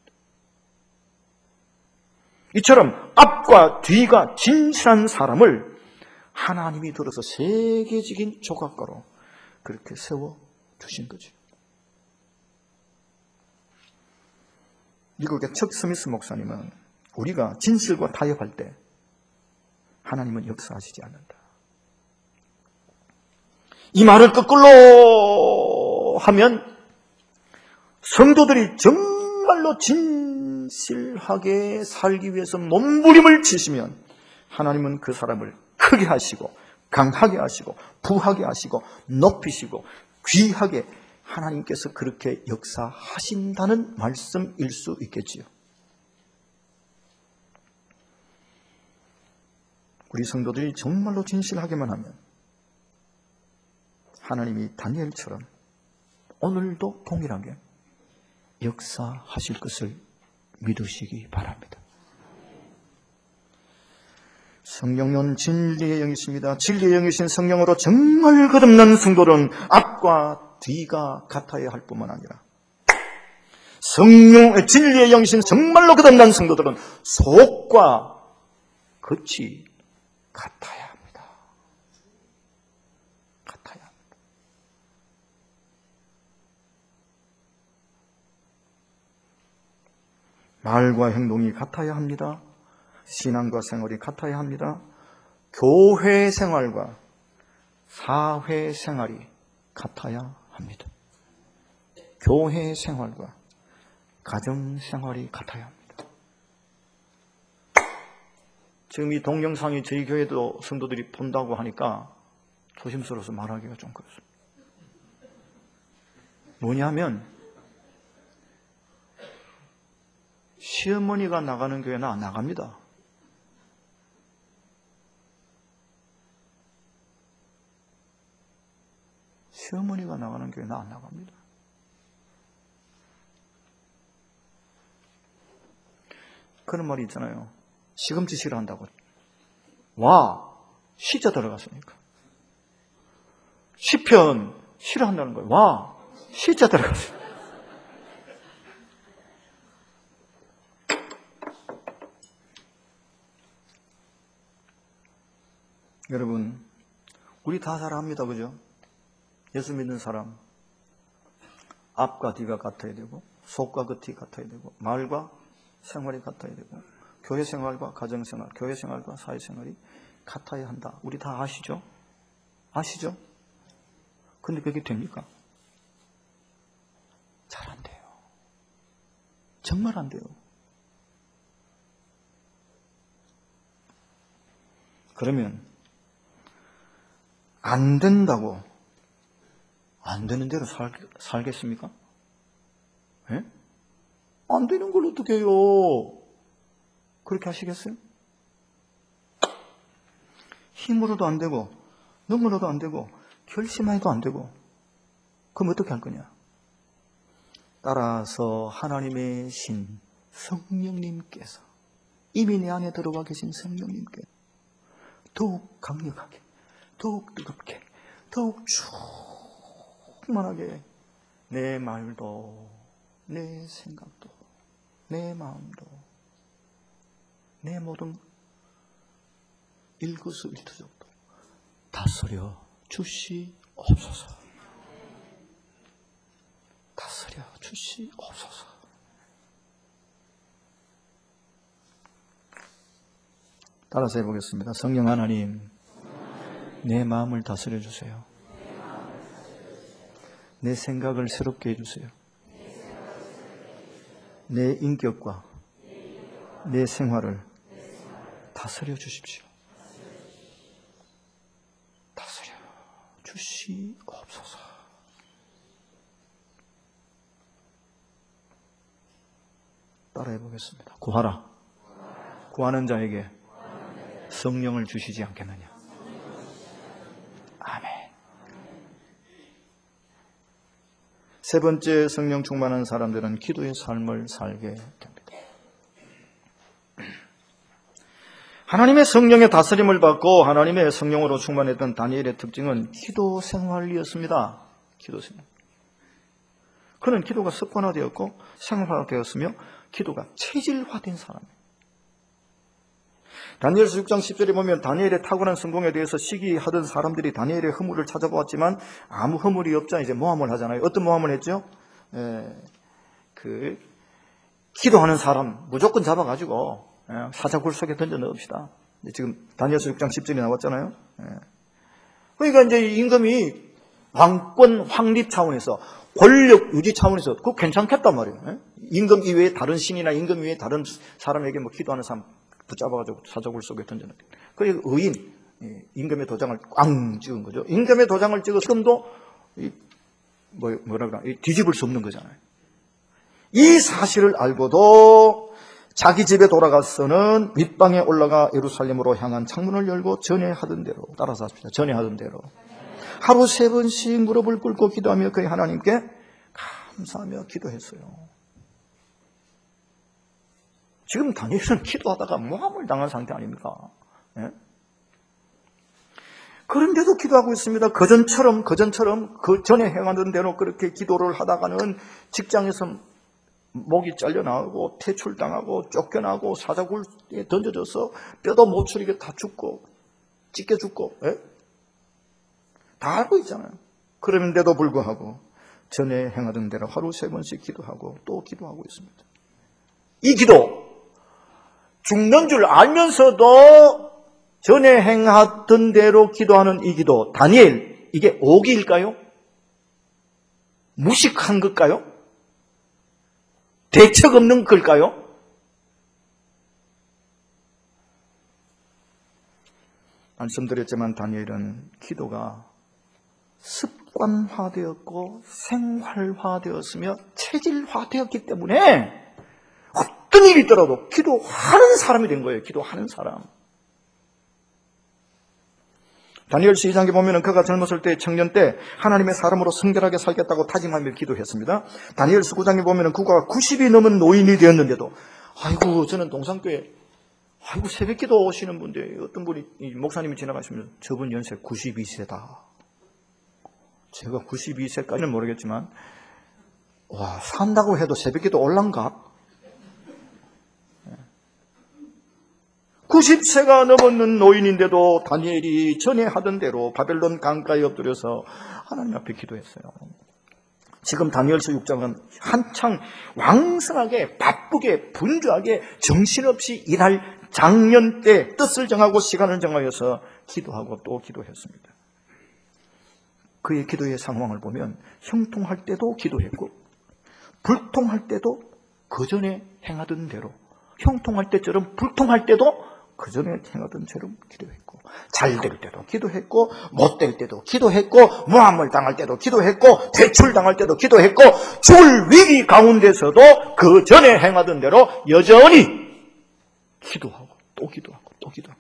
이처럼 앞과 뒤가 진실한 사람을 하나님이 들어서 세계적인 조각가로 그렇게 세워주신 거죠. 미국의 척 스미스 목사님은 우리가 진실과 타협할 때 하나님은 역사하시지 않는다. 이 말을 거꾸로 하면 성도들이 정말로 진실하게 살기 위해서 몸부림을 치시면 하나님은 그 사람을 크게 하시고 강하게 하시고 부하게 하시고 높이시고 귀하게 하나님께서 그렇게 역사하신다는 말씀일 수 있겠지요. 우리 성도들이 정말로 진실하게만 하면 하나님이 다니엘처럼 오늘도 동일하게 역사하실 것을 믿으시기 바랍니다. 성령은 진리의 영이십니다. 진리의 영이신 성령으로 정말 거듭난 성도는 앞과 뒤가 같아야 할 뿐만 아니라 성령, 진리의 영이신 정말로 거듭난 성도들은 속과 겉이 같아야 합니다. 같아야 합니다. 말과 행동이 같아야 합니다. 신앙과 생활이 같아야 합니다. 교회 생활과 사회 생활이 같아야 합니다. 교회 생활과 가정 생활이 같아야 합니다. 지금 이 동영상이 저희 교회도 성도들이 본다고 하니까 조심스러워서 말하기가 좀 그렇습니다. 뭐냐면 시어머니가 나가는 교회는 안 나갑니다. 시어머니가 나가는 교회는 안 나갑니다. 그런 말이 있잖아요. 시금치 싫어한다고. 와, 시자 들어갔으니까. 시편 싫어한다는 거예요. 와, 시자 들어갔어요. 여러분, 우리 다 잘 압니다. 그죠? 예수 믿는 사람 앞과 뒤가 같아야 되고 속과 겉이 같아야 되고 말과 생활이 같아야 되고 교회 생활과 가정 생활, 교회 생활과 사회 생활이 같아야 한다. 우리 다 아시죠? 아시죠? 근데 그게 됩니까? 잘 안 돼요. 정말 안 돼요. 그러면 안 된다고 안 되는 대로 살, 살겠습니까? 예? 안 되는 걸 어떻게 해요? 그렇게 하시겠어요? 힘으로도 안 되고 눈으로도 안 되고 결심해도 안 되고 그럼 어떻게 할 거냐? 따라서 하나님의 신 성령님께서 이미 내 안에 들어와 계신 성령님께 더욱 강력하게 더욱 뜨겁게 더욱 충만하게 내 말도 내 생각도 내 마음도 내 모든 일거수일투족도 다스려 주시옵소서. 다스려 주시옵소서. 따라서 해보겠습니다. 성령 하나님, 내 마음을 다스려 주세요. 내 생각을 새롭게 해주세요. 내 인격과 내 생활을 다스려 주십시오. 다스려 주시옵소서. 따라해 보겠습니다. 구하라. 구하는 자에게 성령을 주시지 않겠느냐. 아멘. 세 번째, 성령 충만한 사람들은 기도의 삶을 살게 됩니다. 하나님의 성령의 다스림을 받고 하나님의 성령으로 충만했던 다니엘의 특징은 기도 생활이었습니다. 기도 생활. 그는 기도가 습관화되었고 생활화되었으며 기도가 체질화된 사람이에요. 다니엘서 육 장 십 절에 보면 다니엘의 탁월한 성공에 대해서 시기하던 사람들이 다니엘의 허물을 찾아보았지만 아무 허물이 없자 이제 모함을 하잖아요. 어떤 모함을 했죠? 에, 그 기도하는 사람 무조건 잡아가지고 사자굴 속에 던져 넣읍시다. 지금 다니엘서 육 장 십 절이 나왔잖아요. 그러니까 이제 임금이 왕권 확립 차원에서 권력 유지 차원에서 그거 괜찮겠단 말이에요. 임금 이외에 다른 신이나 임금 이외에 다른 사람에게 뭐 기도하는 사람 붙잡아가지고 사자굴 속에 던져 넣게. 그리고 의인 임금의 도장을 꽝 찍은 거죠. 임금의 도장을 찍어 지금도 뭐 뭐라 그러나 뒤집을 수 없는 거잖아요. 이 사실을 알고도 자기 집에 돌아가서는 윗방에 올라가 예루살렘으로 향한 창문을 열고 전에하던 대로 따라서 합시다. 전에하던 대로 하루 세 번씩 무릎을 꿇고 기도하며 그의 하나님께 감사하며 기도했어요. 지금 다니엘은 기도하다가 모함을 당한 상태 아닙니까? 예? 그런데도 기도하고 있습니다. 그전처럼 그전처럼 그 전에 행하던 대로 그렇게 기도를 하다가는 직장에서 목이 잘려나가고 퇴출당하고 쫓겨나고 사자굴에 던져져서 뼈도 못 추리게 다 죽고 찢겨 죽고 예? 다 알고 있잖아요. 그런데도 불구하고 전에 행하던 대로 하루 세 번씩 기도하고 또 기도하고 있습니다. 이 기도 죽는 줄 알면서도 전에 행하던 대로 기도하는 이 기도 다니엘 이게 오기일까요? 무식한 걸까요? 대책 없는 걸까요? 말씀드렸지만 다니엘은 기도가 습관화되었고 생활화되었으며 체질화되었기 때문에 어떤 일이 있더라도 기도하는 사람이 된 거예요. 기도하는 사람. 다니엘서 이 장에 보면 그가 젊었을 때 청년 때 하나님의 사람으로 성결하게 살겠다고 다짐하며 기도했습니다. 다니엘서 구 장에 보면 그가 구십이 넘은 노인이 되었는데도 아이고 저는 동산교회 아이고 새벽기도 오시는 분들 어떤 분이 목사님이 지나가시면 저분 연세 구십이 세다. 제가 구십이 세까지는 모르겠지만 와 산다고 해도 새벽기도 올란가? 구십 세가 넘었는 노인인데도 다니엘이 전에 하던 대로 바벨론 강가에 엎드려서 하나님 앞에 기도했어요. 지금 다니엘서 육 장은 한창 왕성하게 바쁘게 분주하게 정신없이 일할 장년 때 뜻을 정하고 시간을 정하여서 기도하고 또 기도했습니다. 그의 기도의 상황을 보면 형통할 때도 기도했고 불통할 때도 그 전에 행하던 대로 형통할 때처럼 불통할 때도 그 전에 행하던 대로 기도했고 잘 될 때도 기도했고 못 될 때도 기도했고 모함을 당할 때도 기도했고 퇴출당할 때도 기도했고 죽을 위기 가운데서도 그 전에 행하던 대로 여전히 기도하고 또 기도하고 또 기도하고.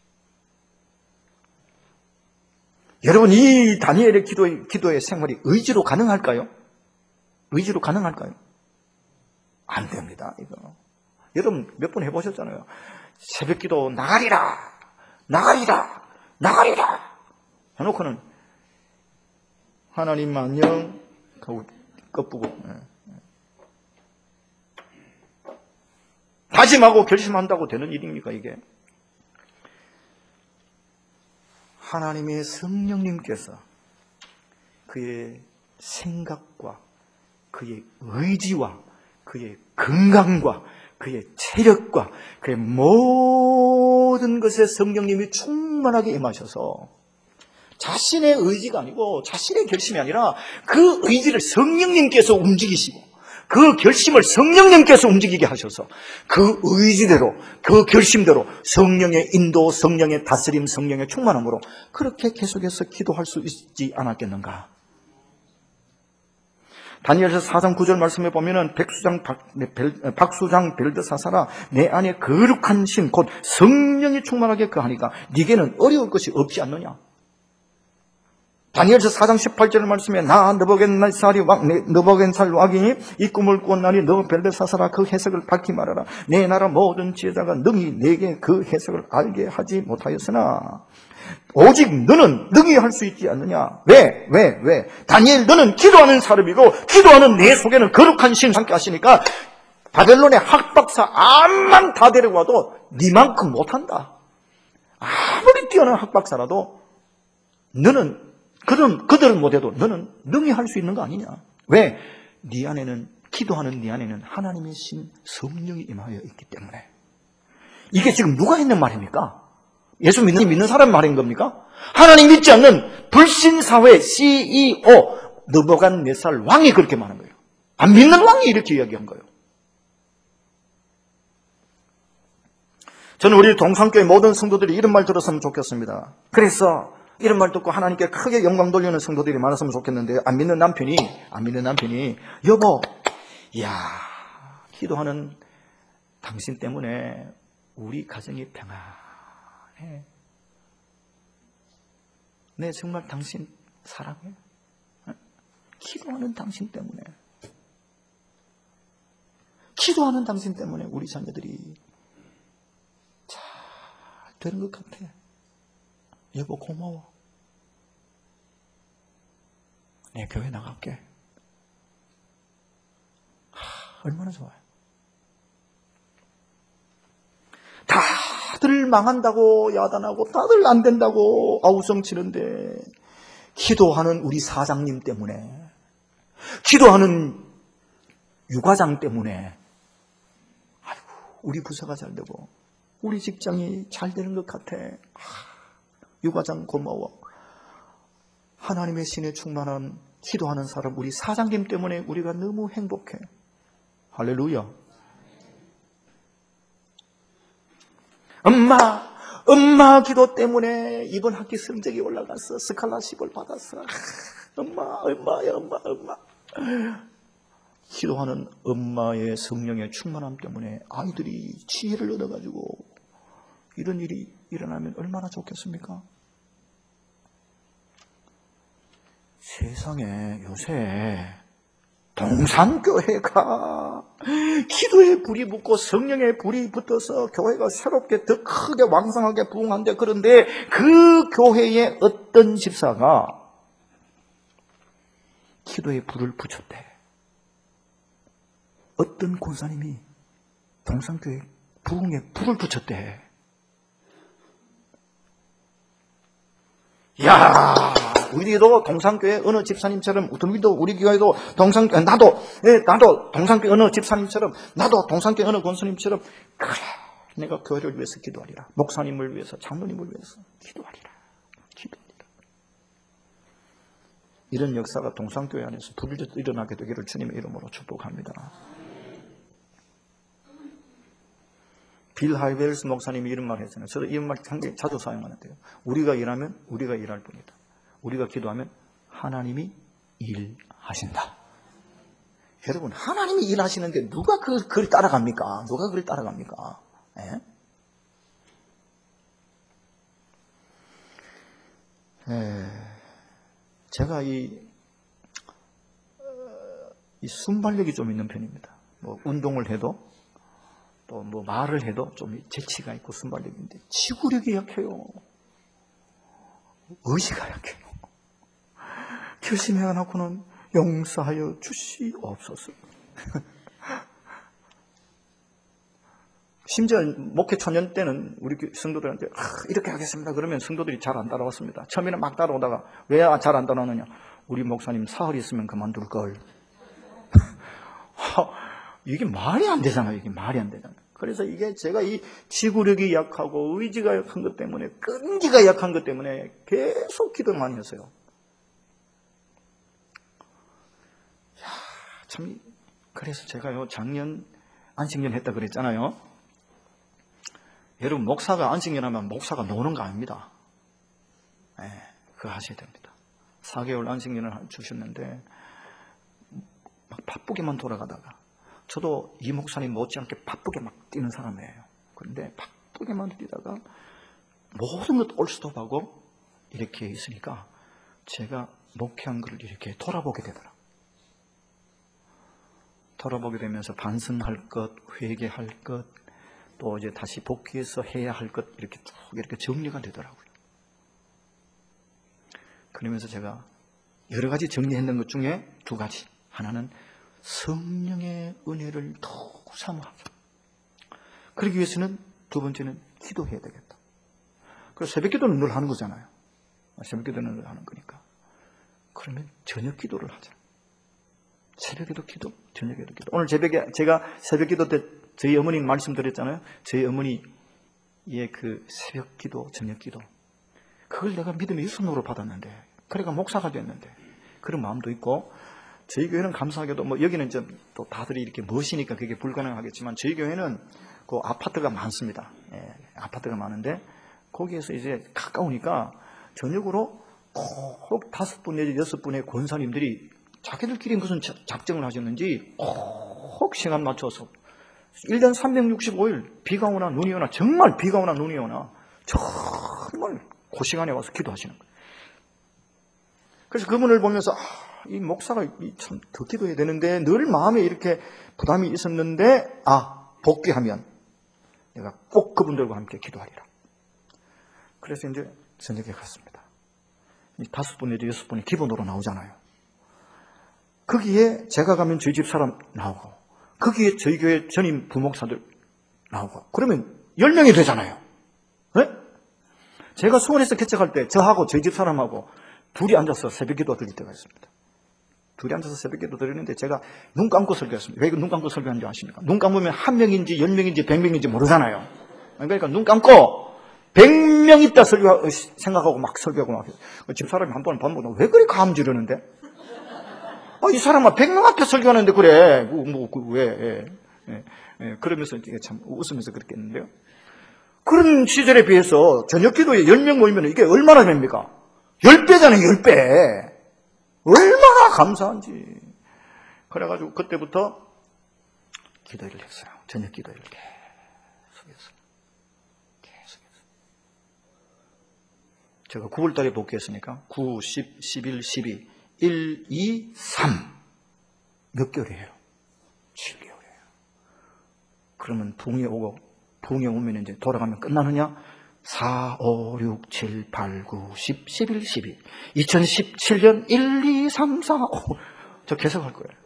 여러분 이 다니엘의 기도의, 기도의 생활이 의지로 가능할까요? 의지로 가능할까요? 안 됩니다. 이거. 여러분 몇 번 해보셨잖아요. 새벽기도 나가리라 나가리라 나가리라 해놓고는 하나님 안녕 하고 껍부고 다짐하고 결심한다고 되는 일입니까 이게? 하나님의 성령님께서 그의 생각과 그의 의지와 그의 건강과 그의 체력과 그의 모든 것에 성령님이 충만하게 임하셔서 자신의 의지가 아니고 자신의 결심이 아니라 그 의지를 성령님께서 움직이시고 그 결심을 성령님께서 움직이게 하셔서 그 의지대로 그 결심대로 성령의 인도, 성령의 다스림, 성령의 충만함으로 그렇게 계속해서 기도할 수 있지 않았겠는가? 다니엘서 사 장 구 절 말씀에 보면은 백수장 박, 박수장 벨드사사라 내 안에 거룩한 신 곧 성령이 충만하게 거하니까 네게는 어려울 것이 없지 않느냐. 다니엘서 사 장 십팔 절 말씀에 나 느부갓네살이 왕 느부갓네살 왕이 이 꿈을 꾸었나니 너 벨드사사라 그 해석을 밝히 말하라. 내 나라 모든 지혜자가 능히 내게 그 해석을 알게 하지 못하였으나 오직 너는 능히 할 수 있지 않느냐. 왜? 왜? 왜? 다니엘 너는 기도하는 사람이고 기도하는 내 속에는 거룩한 신 함께 하시니까 바벨론의 학박사 암만 다 데려와도 네만큼 못한다. 아무리 뛰어난 학박사라도 너는 그들은, 그들은 못해도 너는 능히 할 수 있는 거 아니냐. 왜? 네 안에는 기도하는 네 안에는 하나님의 신 성령이 임하여 있기 때문에. 이게 지금 누가 했는 말입니까? 예수 믿는, 믿는 사람 말인 겁니까? 하나님 믿지 않는 불신사회 씨이오 느부갓네살 왕이 그렇게 말한 거예요. 안 믿는 왕이 이렇게 이야기한 거예요. 저는 우리 동산교회 모든 성도들이 이런 말 들었으면 좋겠습니다. 그래서 이런 말 듣고 하나님께 크게 영광 돌리는 성도들이 많았으면 좋겠는데, 안 믿는 남편이 안 믿는 남편이 여보, 이야, 기도하는 당신 때문에 우리 가정이 평안해. 네, 정말 당신 사랑해. 기도하는 당신 때문에, 기도하는 당신 때문에 우리 자녀들이 잘 되는 것 같아. 여보 고마워. 내 교회 나갈게. 하, 얼마나 좋아요. 다들 망한다고 야단하고 다들 안 된다고 아우성 치는데, 기도하는 우리 사장님 때문에, 기도하는 유과장 때문에 아이고 우리 부서가 잘 되고 우리 직장이 잘 되는 것 같아. 하, 유과장 고마워. 하나님의 신에 충만한 기도하는 사람 우리 사장님 때문에 우리가 너무 행복해. 할렐루야. 엄마 엄마 기도 때문에 이번 학기 성적이 올라갔어. 스칼라십을 받았어. 엄마 엄마야 엄마 엄마. 기도하는 엄마의 성령의 충만함 때문에 아이들이 지혜를 얻어가지고 이런 일이 일어나면 얼마나 좋겠습니까? 세상에 요새 동산교회가 기도에 불이 붙고 성령에 불이 붙어서 교회가 새롭게 더 크게 왕성하게 부흥한데, 그런데 그 교회의 어떤 집사가 기도에 불을 붙였대. 어떤 권사님이 동산교회 부흥에 불을 붙였대. 야, 우리도 동산교회 어느 집사님처럼, 우리도 우리 교회도 동산 나도 예, 나도 동산교회 어느 집사님처럼, 나도 동산교회 어느 권사님처럼, 그래 내가 교회를 위해서 기도하리라. 목사님을 위해서, 장로님을 위해서 기도하리라. 기도하리라. 이런 역사가 동산교회 안에서 부르짖어 일어나게 되기를 주님의 이름으로 축복합니다. 빌 하이벨스 목사님이 이런 말 했잖아요. 저도 이런 말 굉장히 자주 사용하는데요. 우리가 일하면 우리가 일할 뿐이다. 우리가 기도하면 하나님이 일하신다. 여러분, 하나님이 일하시는데 누가 그, 그걸 따라갑니까? 누가 그걸 따라갑니까? 예? 예, 제가 이, 이 순발력이 좀 있는 편입니다. 뭐 운동을 해도 또 뭐 말을 해도 좀 재치가 있고 순발력인데, 지구력이 약해요. 의지가 약해요. 결심해놓고는 용서하여 주시옵소서. 심지어 목회 초년 때는 우리 성도들한테 아, 이렇게 하겠습니다 그러면 성도들이 잘 안 따라왔습니다. 처음에는 막 따라오다가 왜 잘 안 따라오느냐, 우리 목사님 사흘 있으면 그만둘걸. 이게 말이 안 되잖아요. 이게 말이 안 되잖아요. 그래서 이게 제가 이 지구력이 약하고 의지가 약한 것 때문에, 끈기가 약한 것 때문에 계속 기도를 많이 했어요. 야, 참, 그래서 제가요 작년 안식년 했다 그랬잖아요. 여러분, 목사가 안식년 하면 목사가 노는 거 아닙니다. 네, 그거 하셔야 됩니다. 사 개월 안식년을 주셨는데 막 바쁘게만 돌아가다가, 저도 이 목사님 못지않게 바쁘게 막 뛰는 사람이에요. 그런데 바쁘게만 뛰다가 모든 것 올스톱하고 이렇게 있으니까 제가 목회한 걸 이렇게 돌아보게 되더라고요. 돌아보게 되면서 반성할 것, 회개할 것, 또 이제 다시 복귀해서 해야 할 것, 이렇게 쭉 이렇게 정리가 되더라고요. 그러면서 제가 여러 가지 정리했는 것 중에 두 가지. 하나는 성령의 은혜를 더욱 사모하자. 그러기 위해서는 두 번째는 기도해야 되겠다. 그래서 새벽 기도는 늘 하는 거잖아요. 새벽 기도는 늘 하는 거니까. 그러면 저녁 기도를 하자. 새벽에도 기도, 저녁에도 기도. 오늘 새벽에 제가 새벽 기도 때 저희 어머니 말씀드렸잖아요. 저희 어머니의 그 새벽 기도, 저녁 기도. 그걸 내가 믿음의 유선으로 받았는데, 그러니까 목사가 됐는데, 그런 마음도 있고, 저희 교회는 감사하게도, 뭐, 여기는 좀 또 다들 이렇게 멋이니까 그게 불가능하겠지만, 저희 교회는 그 아파트가 많습니다. 예, 아파트가 많은데, 거기에서 이제 가까우니까, 저녁으로 꼭 다섯 분 내지 여섯 분의 권사님들이 자기들끼리 무슨 작정을 하셨는지, 꼭 시간 맞춰서, 일 년 삼백육십오 일, 비가 오나 눈이 오나, 정말 비가 오나 눈이 오나, 정말 그 시간에 와서 기도하시는 거예요. 그래서 그분을 보면서, 아, 이 목사가 참 더 기도해야 되는데 늘 마음에 이렇게 부담이 있었는데, 아, 복귀하면 내가 꼭 그분들과 함께 기도하리라. 그래서 이제 저녁에 갔습니다. 다섯 분 내지 여섯 분이 기본으로 나오잖아요. 거기에 제가 가면 저희 집 사람 나오고, 거기에 저희 교회 전임 부목사들 나오고, 그러면 열 명이 되잖아요. 네? 제가 수원에서 개척할 때 저하고 저희 집 사람하고 둘이 앉아서 새벽 기도 드릴 때가 있습니다. 둘이 앉아서 새벽 기도 드리는데 제가 눈 감고 설교했습니다. 왜 눈 감고 설교하는지 아십니까? 눈 감으면 한 명인지 열 명인지 백 명인지 모르잖아요. 그러니까 눈 감고 백 명 있다 설교 생각하고 막 설교하고 막 집사람이 한 번 반복하고 왜 그리 감 지르는데? 아, 이 사람아 백 명 앞에 설교하는데 그래. 뭐, 뭐 그, 왜? 예, 예, 예. 그러면서 이게 참 웃으면서 그렇게 했는데요. 그런 시절에 비해서 저녁 기도에 열 명 모이면 이게 얼마나 됩니까? 열 배잖아요, 열 배. 얼마나 감사한지. 그래가지고 그때부터 기도를 했어요. 저녁 기도를 계속했어요. 계속했어요. 제가 구월 달에 복귀했으니까 구, 십, 십일, 십이, 일, 이, 삼 몇 개월이에요? 칠 개월이에요. 그러면 붕이 오고 붕이 오면 이제 돌아가면 끝나느냐? 사, 오, 육, 칠, 팔, 구, 십, 십일, 십이. 이천십칠 년 일, 이, 삼, 사, 오. 저 계속 할 거예요.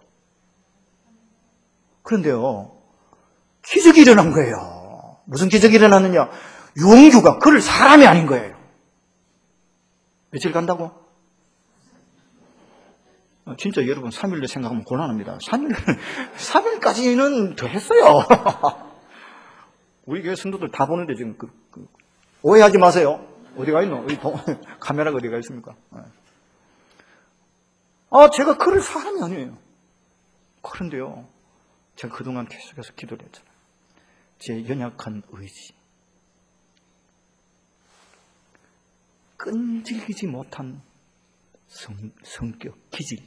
그런데요, 기적이 일어난 거예요. 무슨 기적이 일어났느냐? 용규가 그를 사람이 아닌 거예요. 며칠 간다고? 진짜 여러분 삼 일로 생각하면 곤란합니다. 삼 일, 삼 일까지는 더 했어요. 우리 교회 성도들 다 보는데 지금 그, 그 오해하지 마세요. 어디가 있노? 어디 동, 카메라가 어디가 있습니까? 아, 제가 그럴 사람이 아니에요. 그런데요, 제가 그동안 계속해서 기도를 했잖아요. 제 연약한 의지, 끈질기지 못한 성, 성격, 기질,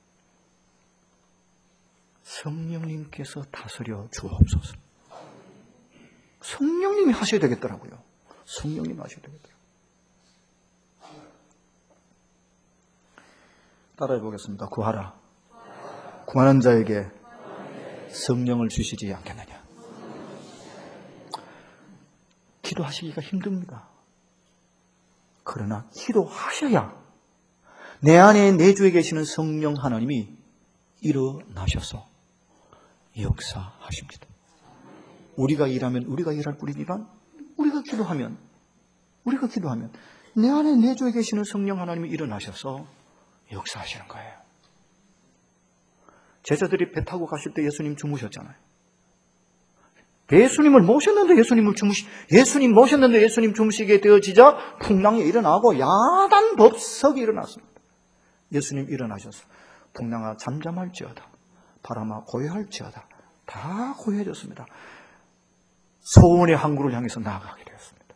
성령님께서 다스려 주옵소서. 성령님이 하셔야 되겠더라고요. 성령님이 하셔야 되겠더라고요. 따라해 보겠습니다. 구하라. 구하는 자에게 성령을 주시지 않겠느냐. 기도하시기가 힘듭니다. 그러나 기도하셔야 내 안에 내주에 계시는 성령 하나님이 일어나셔서 역사하십니다. 우리가 일하면 우리가 일할 뿐이지만 우리가 기도하면 우리가 기도하면 내 안에 내주에 계시는 성령 하나님이 일어나셔서 역사하시는 거예요. 제자들이 배 타고 가실 때 예수님 주무셨잖아요. 예수님을 모셨는데 예수님을 주무시 예수님 모셨는데 예수님 주무시게 되어지자 풍랑이 일어나고 야단 법석이 일어났습니다. 예수님 일어나셔서 풍랑아 잠잠할지어다, 바람아 고요할지어다. 다 고요해졌습니다. 소원의 항구를 향해서 나아가게 되었습니다.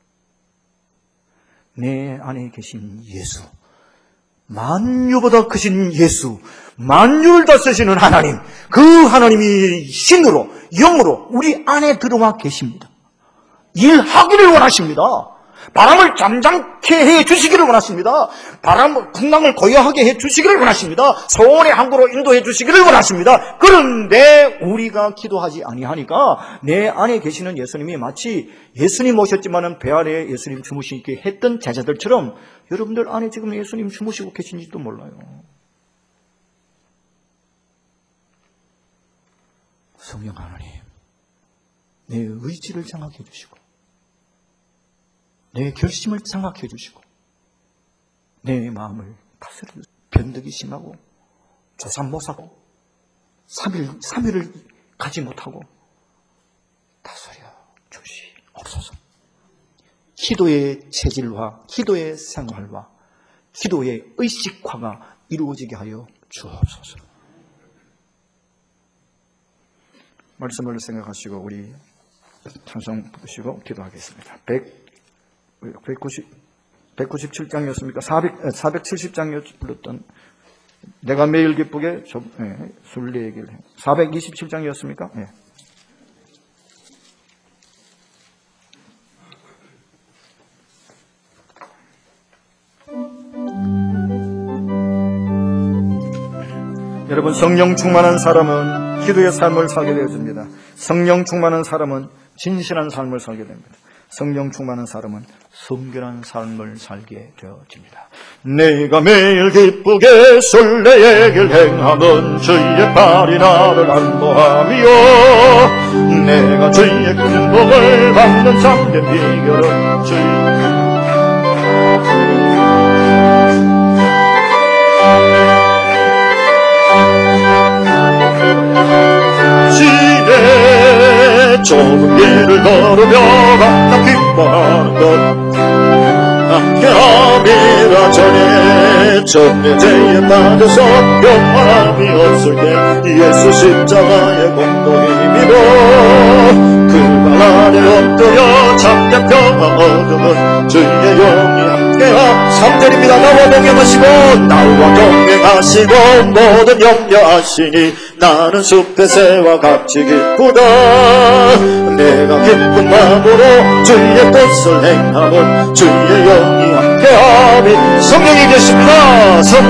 내 안에 계신 예수, 만유보다 크신 예수, 만유를 다스리시는 하나님, 그 하나님이 신으로 영으로 우리 안에 들어와 계십니다. 일하기를 원하십니다. 바람을 잠잠케 해 주시기를 원하십니다. 바람, 풍랑을 고요하게 해 주시기를 원하십니다. 소원의 항구로 인도해 주시기를 원하십니다. 그런데 우리가 기도하지 아니하니까 내 안에 계시는 예수님이 마치 예수님 오셨지만은 배 아래에 예수님 주무시게 했던 제자들처럼 여러분들 안에 지금 예수님 주무시고 계신지도 몰라요. 성령 하나님, 내 의지를 장악해 주시고 내 결심을 장악해 주시고 내 마음을 다스려 주시고 변덕이 심하고 조삼모사고 삼 일, 삼 일을 가지 못하고 다스려 주시옵소서. 기도의 체질과 기도의 생활과 기도의 의식화가 이루어지게 하여 주옵소서. 말씀을 생각하시고 우리 찬송 부르시고 기도하겠습니다. 백, 백구십, 백구십칠 장이었습니까? 사백, 사백칠십 장이었 불렀던 내가 매일 기쁘게 저, 예, 순례 얘기를 해. 사백이십칠 장이었습니까? 예. 여러분, 성령 충만한 사람은 기도의 삶을 살게 되어집니다. 성령 충만한 사람은 진실한 삶을 살게 됩니다. 성령 충만한 사람은 성결한 삶을 살게 되어집니다. 내가 매일 기쁘게 순례의 길 행하면 주의 팔이 나를 안보하며 내가 주의 큰 복을 받는 참된 비결은 주의 좁은 길을 걸으며 만나 기뻐하는 것 함께함이라 전에 정죄에 빠져서 평안함이 없을 때 예수 십자가의 공도 힘이로 그발 아래 엎드려 참된 평화 얻음은 주의 영이 함께함. 삼 절입니다. 나와 동행하시고 나와 동행하시고 모든 염려하시니 나는 숲의 새와 같이 기쁘다. 내가 기쁜 마음으로 주의 뜻을 행하면 주의 영이 함께하니 성령이 계십니다. 성,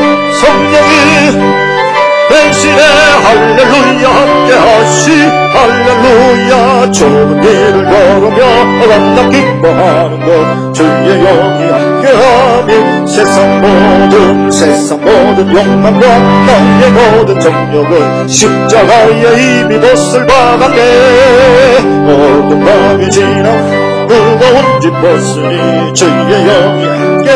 성령이 대신에 할렐루야 함께하시 할렐루야. 좁은 길을 걸으며 만나 기뻐하는 것 주의 영이 함께하니 세상 모든 세상 모든 욕망과 나의 모든 정욕은 십자가에 이미 못을 박았네. 모든 밤이 지나 무거운 짐 벗으니 주의 영이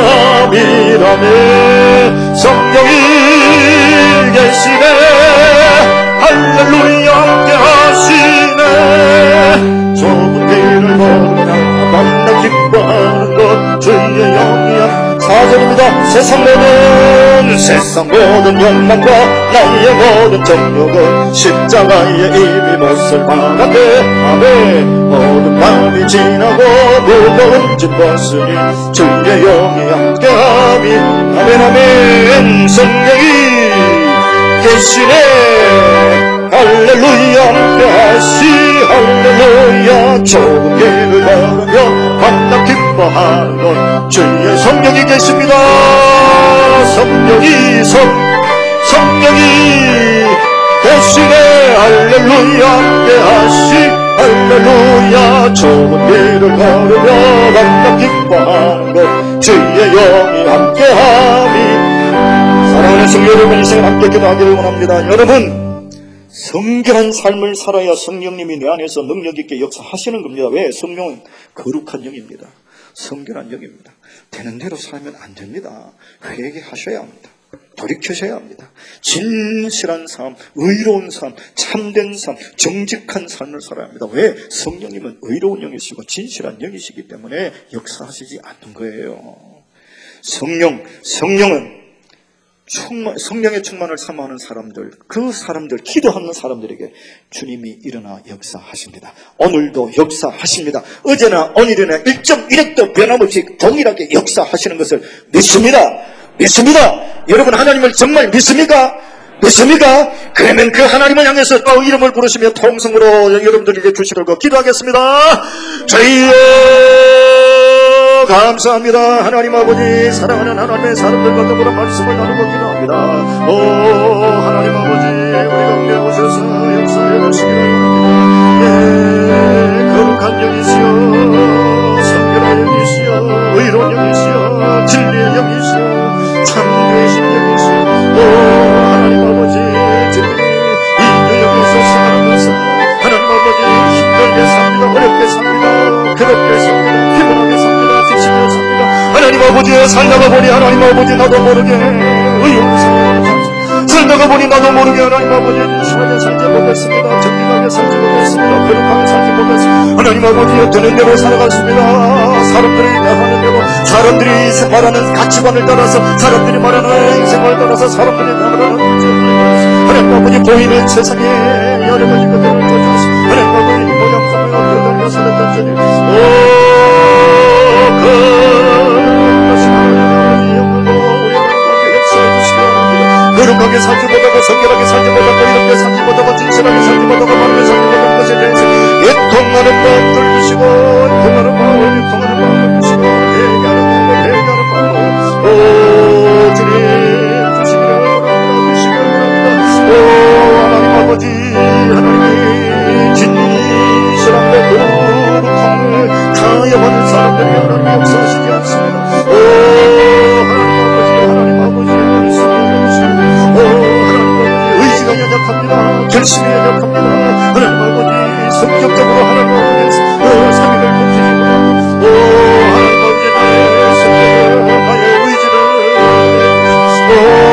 함께함이라네. 성령이 계시네 할렐루야 함께하시네. 좁은 길을 걸으며 만나 기뻐하는 것 주의 영이 함. 사 절입니다. 세상 모든 세상 모든 욕망과 나의 모든 정욕은 십자가에 이미 못을 박았네. 아멘. 모든 밤이 지나고 무거운 짐 벗으니 주의 영이 함께하니 아멘 아멘. 성령이 계시네 할렐루야 함께하시 할렐루야. 좁은 길을 걸으며 만나 기뻐하는 것 주의 성령이 계십니다. 성령이 성, 성령이 계시네 할렐루야 함께하시 할렐루야. 좁은 길을 걸으며 만나 기뻐하는 것 주의 영이 함께하니. 사랑하는 성도 여러분, 이 시간 함께 기도하기를 원합니다. 여러분, 성결한 삶을 살아야 성령님이 내 안에서 능력 있게 역사하시는 겁니다. 왜? 성령은 거룩한 영입니다. 성결한 영입니다. 되는 대로 살면 안 됩니다. 회개하셔야 합니다. 돌이켜셔야 합니다. 진실한 삶, 의로운 삶, 참된 삶, 정직한 삶을 살아야 합니다. 왜? 성령님은 의로운 영이시고 진실한 영이시기 때문에 역사하시지 않는 거예요. 성령, 성령은 충만, 성령의 충만을 사모하는 사람들, 그 사람들, 기도하는 사람들에게 주님이 일어나 역사하십니다. 오늘도 역사하십니다. 어제나 오늘이나 일 점 일 핵도 변함없이 동일하게 역사하시는 것을 믿습니다. 믿습니다. 여러분, 하나님을 정말 믿습니까? 믿습니까? 그러면 그 하나님을 향해서 또 이름을 부르시며 통성으로 여러분들에게 주시를 거 기도하겠습니다. 저희여 감사합니다. 하나님 아버지, 사랑하는 하나님의 사람들과 더불어 말씀을 나누고 기도합니다. 오 하나님 아버지, 우리 가운데 오셔서 역사해 주시기를 바랍니다. 예, 거룩한 영이시여, 성결한 영이시여, 의로운 영이시여, 진리의 영이시여, 참되신 영이시여. 오 하나님 아버지, 주님이 이 영에서 살아가서 하나님 아버지 힘들게 삽니다. 어렵게 삽니다. 괴롭게 삽니다. 피곤하게 삽니다. 지치며 삽니다. 하나님 아버지, 살다가 보니 하나님 아버지 나도 모르게 의욕을 살다 살다가 보니 나도 모르게 하나님 아버지 심하게 살지 못했습니다. 정직하게 살지 못했습니다. 거룩하게 살지 못했습니다. 하나님 아버지 되는 대로 살아갔습니다. 사람들이 하는 대로, 사람들이 말하는 가치관을 따라서, 사람들이 말하는 인생을 따라서, 사람들이 말하는 하나님 아버지 보이는 세상에 여러 가지 것들을 가져서 하나님 아버지 모양 삼아 뛰어다니며 살았던 전에 오 그것이 거룩하게 살지 못하고 성결하게 살지 못하고 이렇게 살지 못하고 진실하게 살지 못하고 바르게 살지 못하는 것에 대해서 애통하는 마음을 주시고 애통하는 마음을 애통하는 마음을 주시고 회개하는 마음을 회개하는 마음을 오 주님 주시기를 원합니다. 주시기를 원합니다. 오 하나님 아버지 하나님이 진실함과 거룩함을 다여하는 사람들이 하나님 역사하시지 않습니다. 오 하나님 아버지 하나님 아버지 의지가 연약합니다. 결심이 연약합니다. 하나님 아버지 성격적으로 하나님 아버지 삶을 멈추지 못하고 오 하나님 아버지 나의 성격을 나의 의지를 오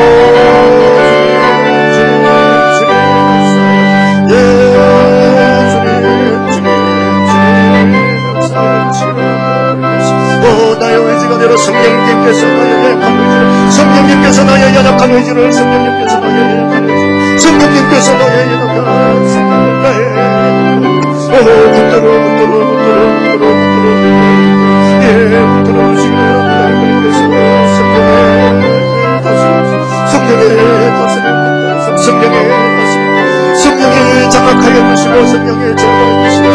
주님 주님 주님 예 주님 주님 주님 역사하시기를 오 나의 의지가 아니라 성령님께서 나의 연약한 의지를 성령님께서 나의 연약한 의지를 성령님께서 나의 연약한 의지를 성령님께서 나의 연약한 생각을 나의 오 붙들어 붙들어 붙들어 붙들어 붙들어 예 붙들어 주시기를 하나님께서 성령의 다스림 성령의 다스림 성령의 다스림 성령의 장악하여 주시고 성령의 장악하여 주시고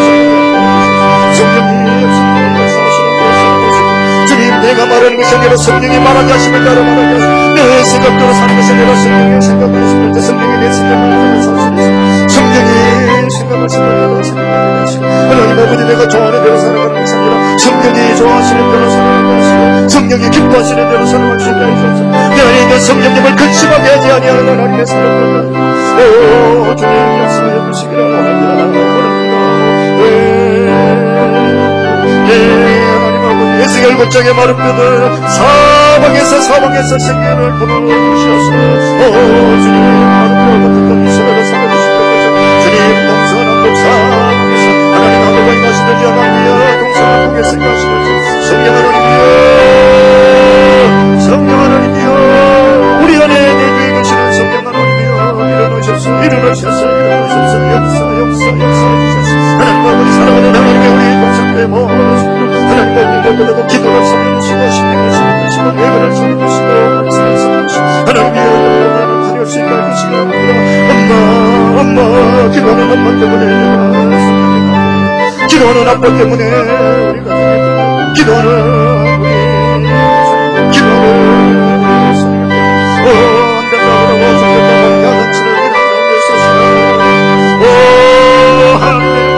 성령이 성령이 역사하시는 것을 주님 내가 말하는 것이 아니라 성령이 말하게 하심을 따라 말하게 하시고 내 생각대로 사는 것이 아니라 성령의 생각대로 사는 것 성령이 내 생각을 따라 사는 것이 성령이 생각을 생각하고 생각하게 하시고 하나님 아버지 내가 좋아하는 대로 살아가는 것이 아니라 성령이 좋아하시는 대로 살아가는 것이고 성령이 기뻐하시는 대로 살아갈 수 있게 하소서. 내 안에 있는 성령님을 근심하게 하지 아니하는 하나님의 사랑을 오 주님 역사해 주시기를 원합니다. 에스겔 곧장의 마른 뼈들 사방에서 사방에서 생명을 불어넣으셔서 오 주님 마른 뼈 같은 이스라엘을 살려주실 주님 동서남 북사방에서 하나님 하늘과 임하시는지 하나님이여 동서남 북에서 임하시는지 성령 하나님이여 성령 하나님이여 우리 안에 내게 계시는 성령 하나님이여 일어나셔서 일어나셔서 일어나셔서 역사 역사 역사해주셔서 하나님 아버지 사랑하는 하나님의 우리 동성교회 모든 하나님 아버지 보다도 기도를 섬기시고 신령을 섬기시고 예배를 섬기시고 말씀을 섬기시고 하나님이여 나는 다닐 수 있게 해주시기 바랍니다. 엄마 엄마 기도하는 엄마 때문에 기도하는 아빠 때문에 우리가 기도하는 우리 기도하는 우리 성령 오 안된다고 성령과 야단치를 일어나게 오 하나님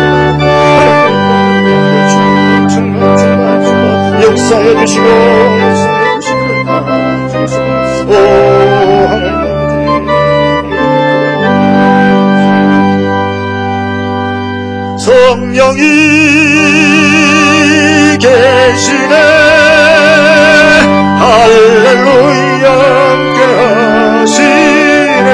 역사해 주시고 역사해 주시기를 바라주시소. 오 하나님 아버지 성령이 계시네 할렐루야 함께하시네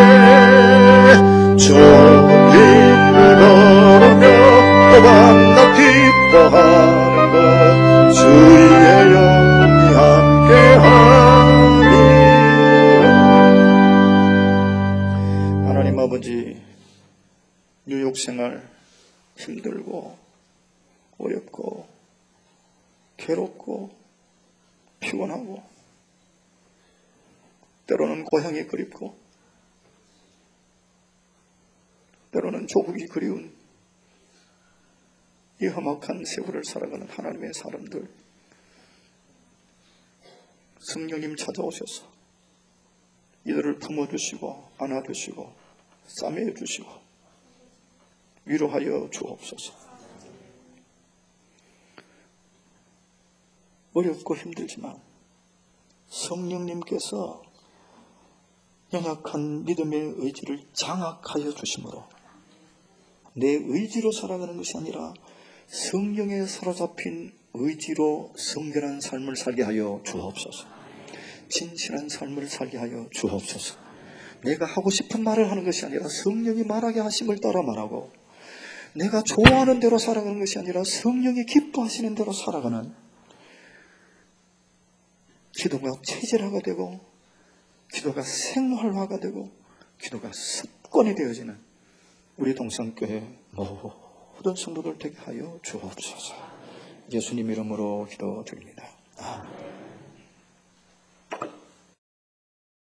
좋은 길을 걸으며 또한 나 기뻐하는 것 주의 영이 함께하니 하나님 아버지 뉴욕 생활 힘들고 어렵고 괴롭고 피곤하고 때로는 고향이 그립고 때로는 조국이 그리운 이 험악한 세월을 살아가는 하나님의 사람들 성령님 찾아오셔서 이들을 품어주시고 안아주시고 싸매주시고 위로하여 주옵소서. 어렵고 힘들지만 성령님께서 연약한 믿음의 의지를 장악하여 주심으로 내 의지로 살아가는 것이 아니라 성령에 사로잡힌 의지로 성결한 삶을 살게 하여 주옵소서. 진실한 삶을 살게 하여 주옵소서. 내가 하고 싶은 말을 하는 것이 아니라 성령이 말하게 하심을 따라 말하고, 내가 좋아하는 대로 살아가는 것이 아니라 성령이 기뻐하시는 대로 살아가는 기도가 체질화가 되고, 기도가 생활화가 되고, 기도가 습관이 되어지는 우리 동성교회 모든 성도들 되게 하여 주옵소서. 예수님 이름으로 기도드립니다.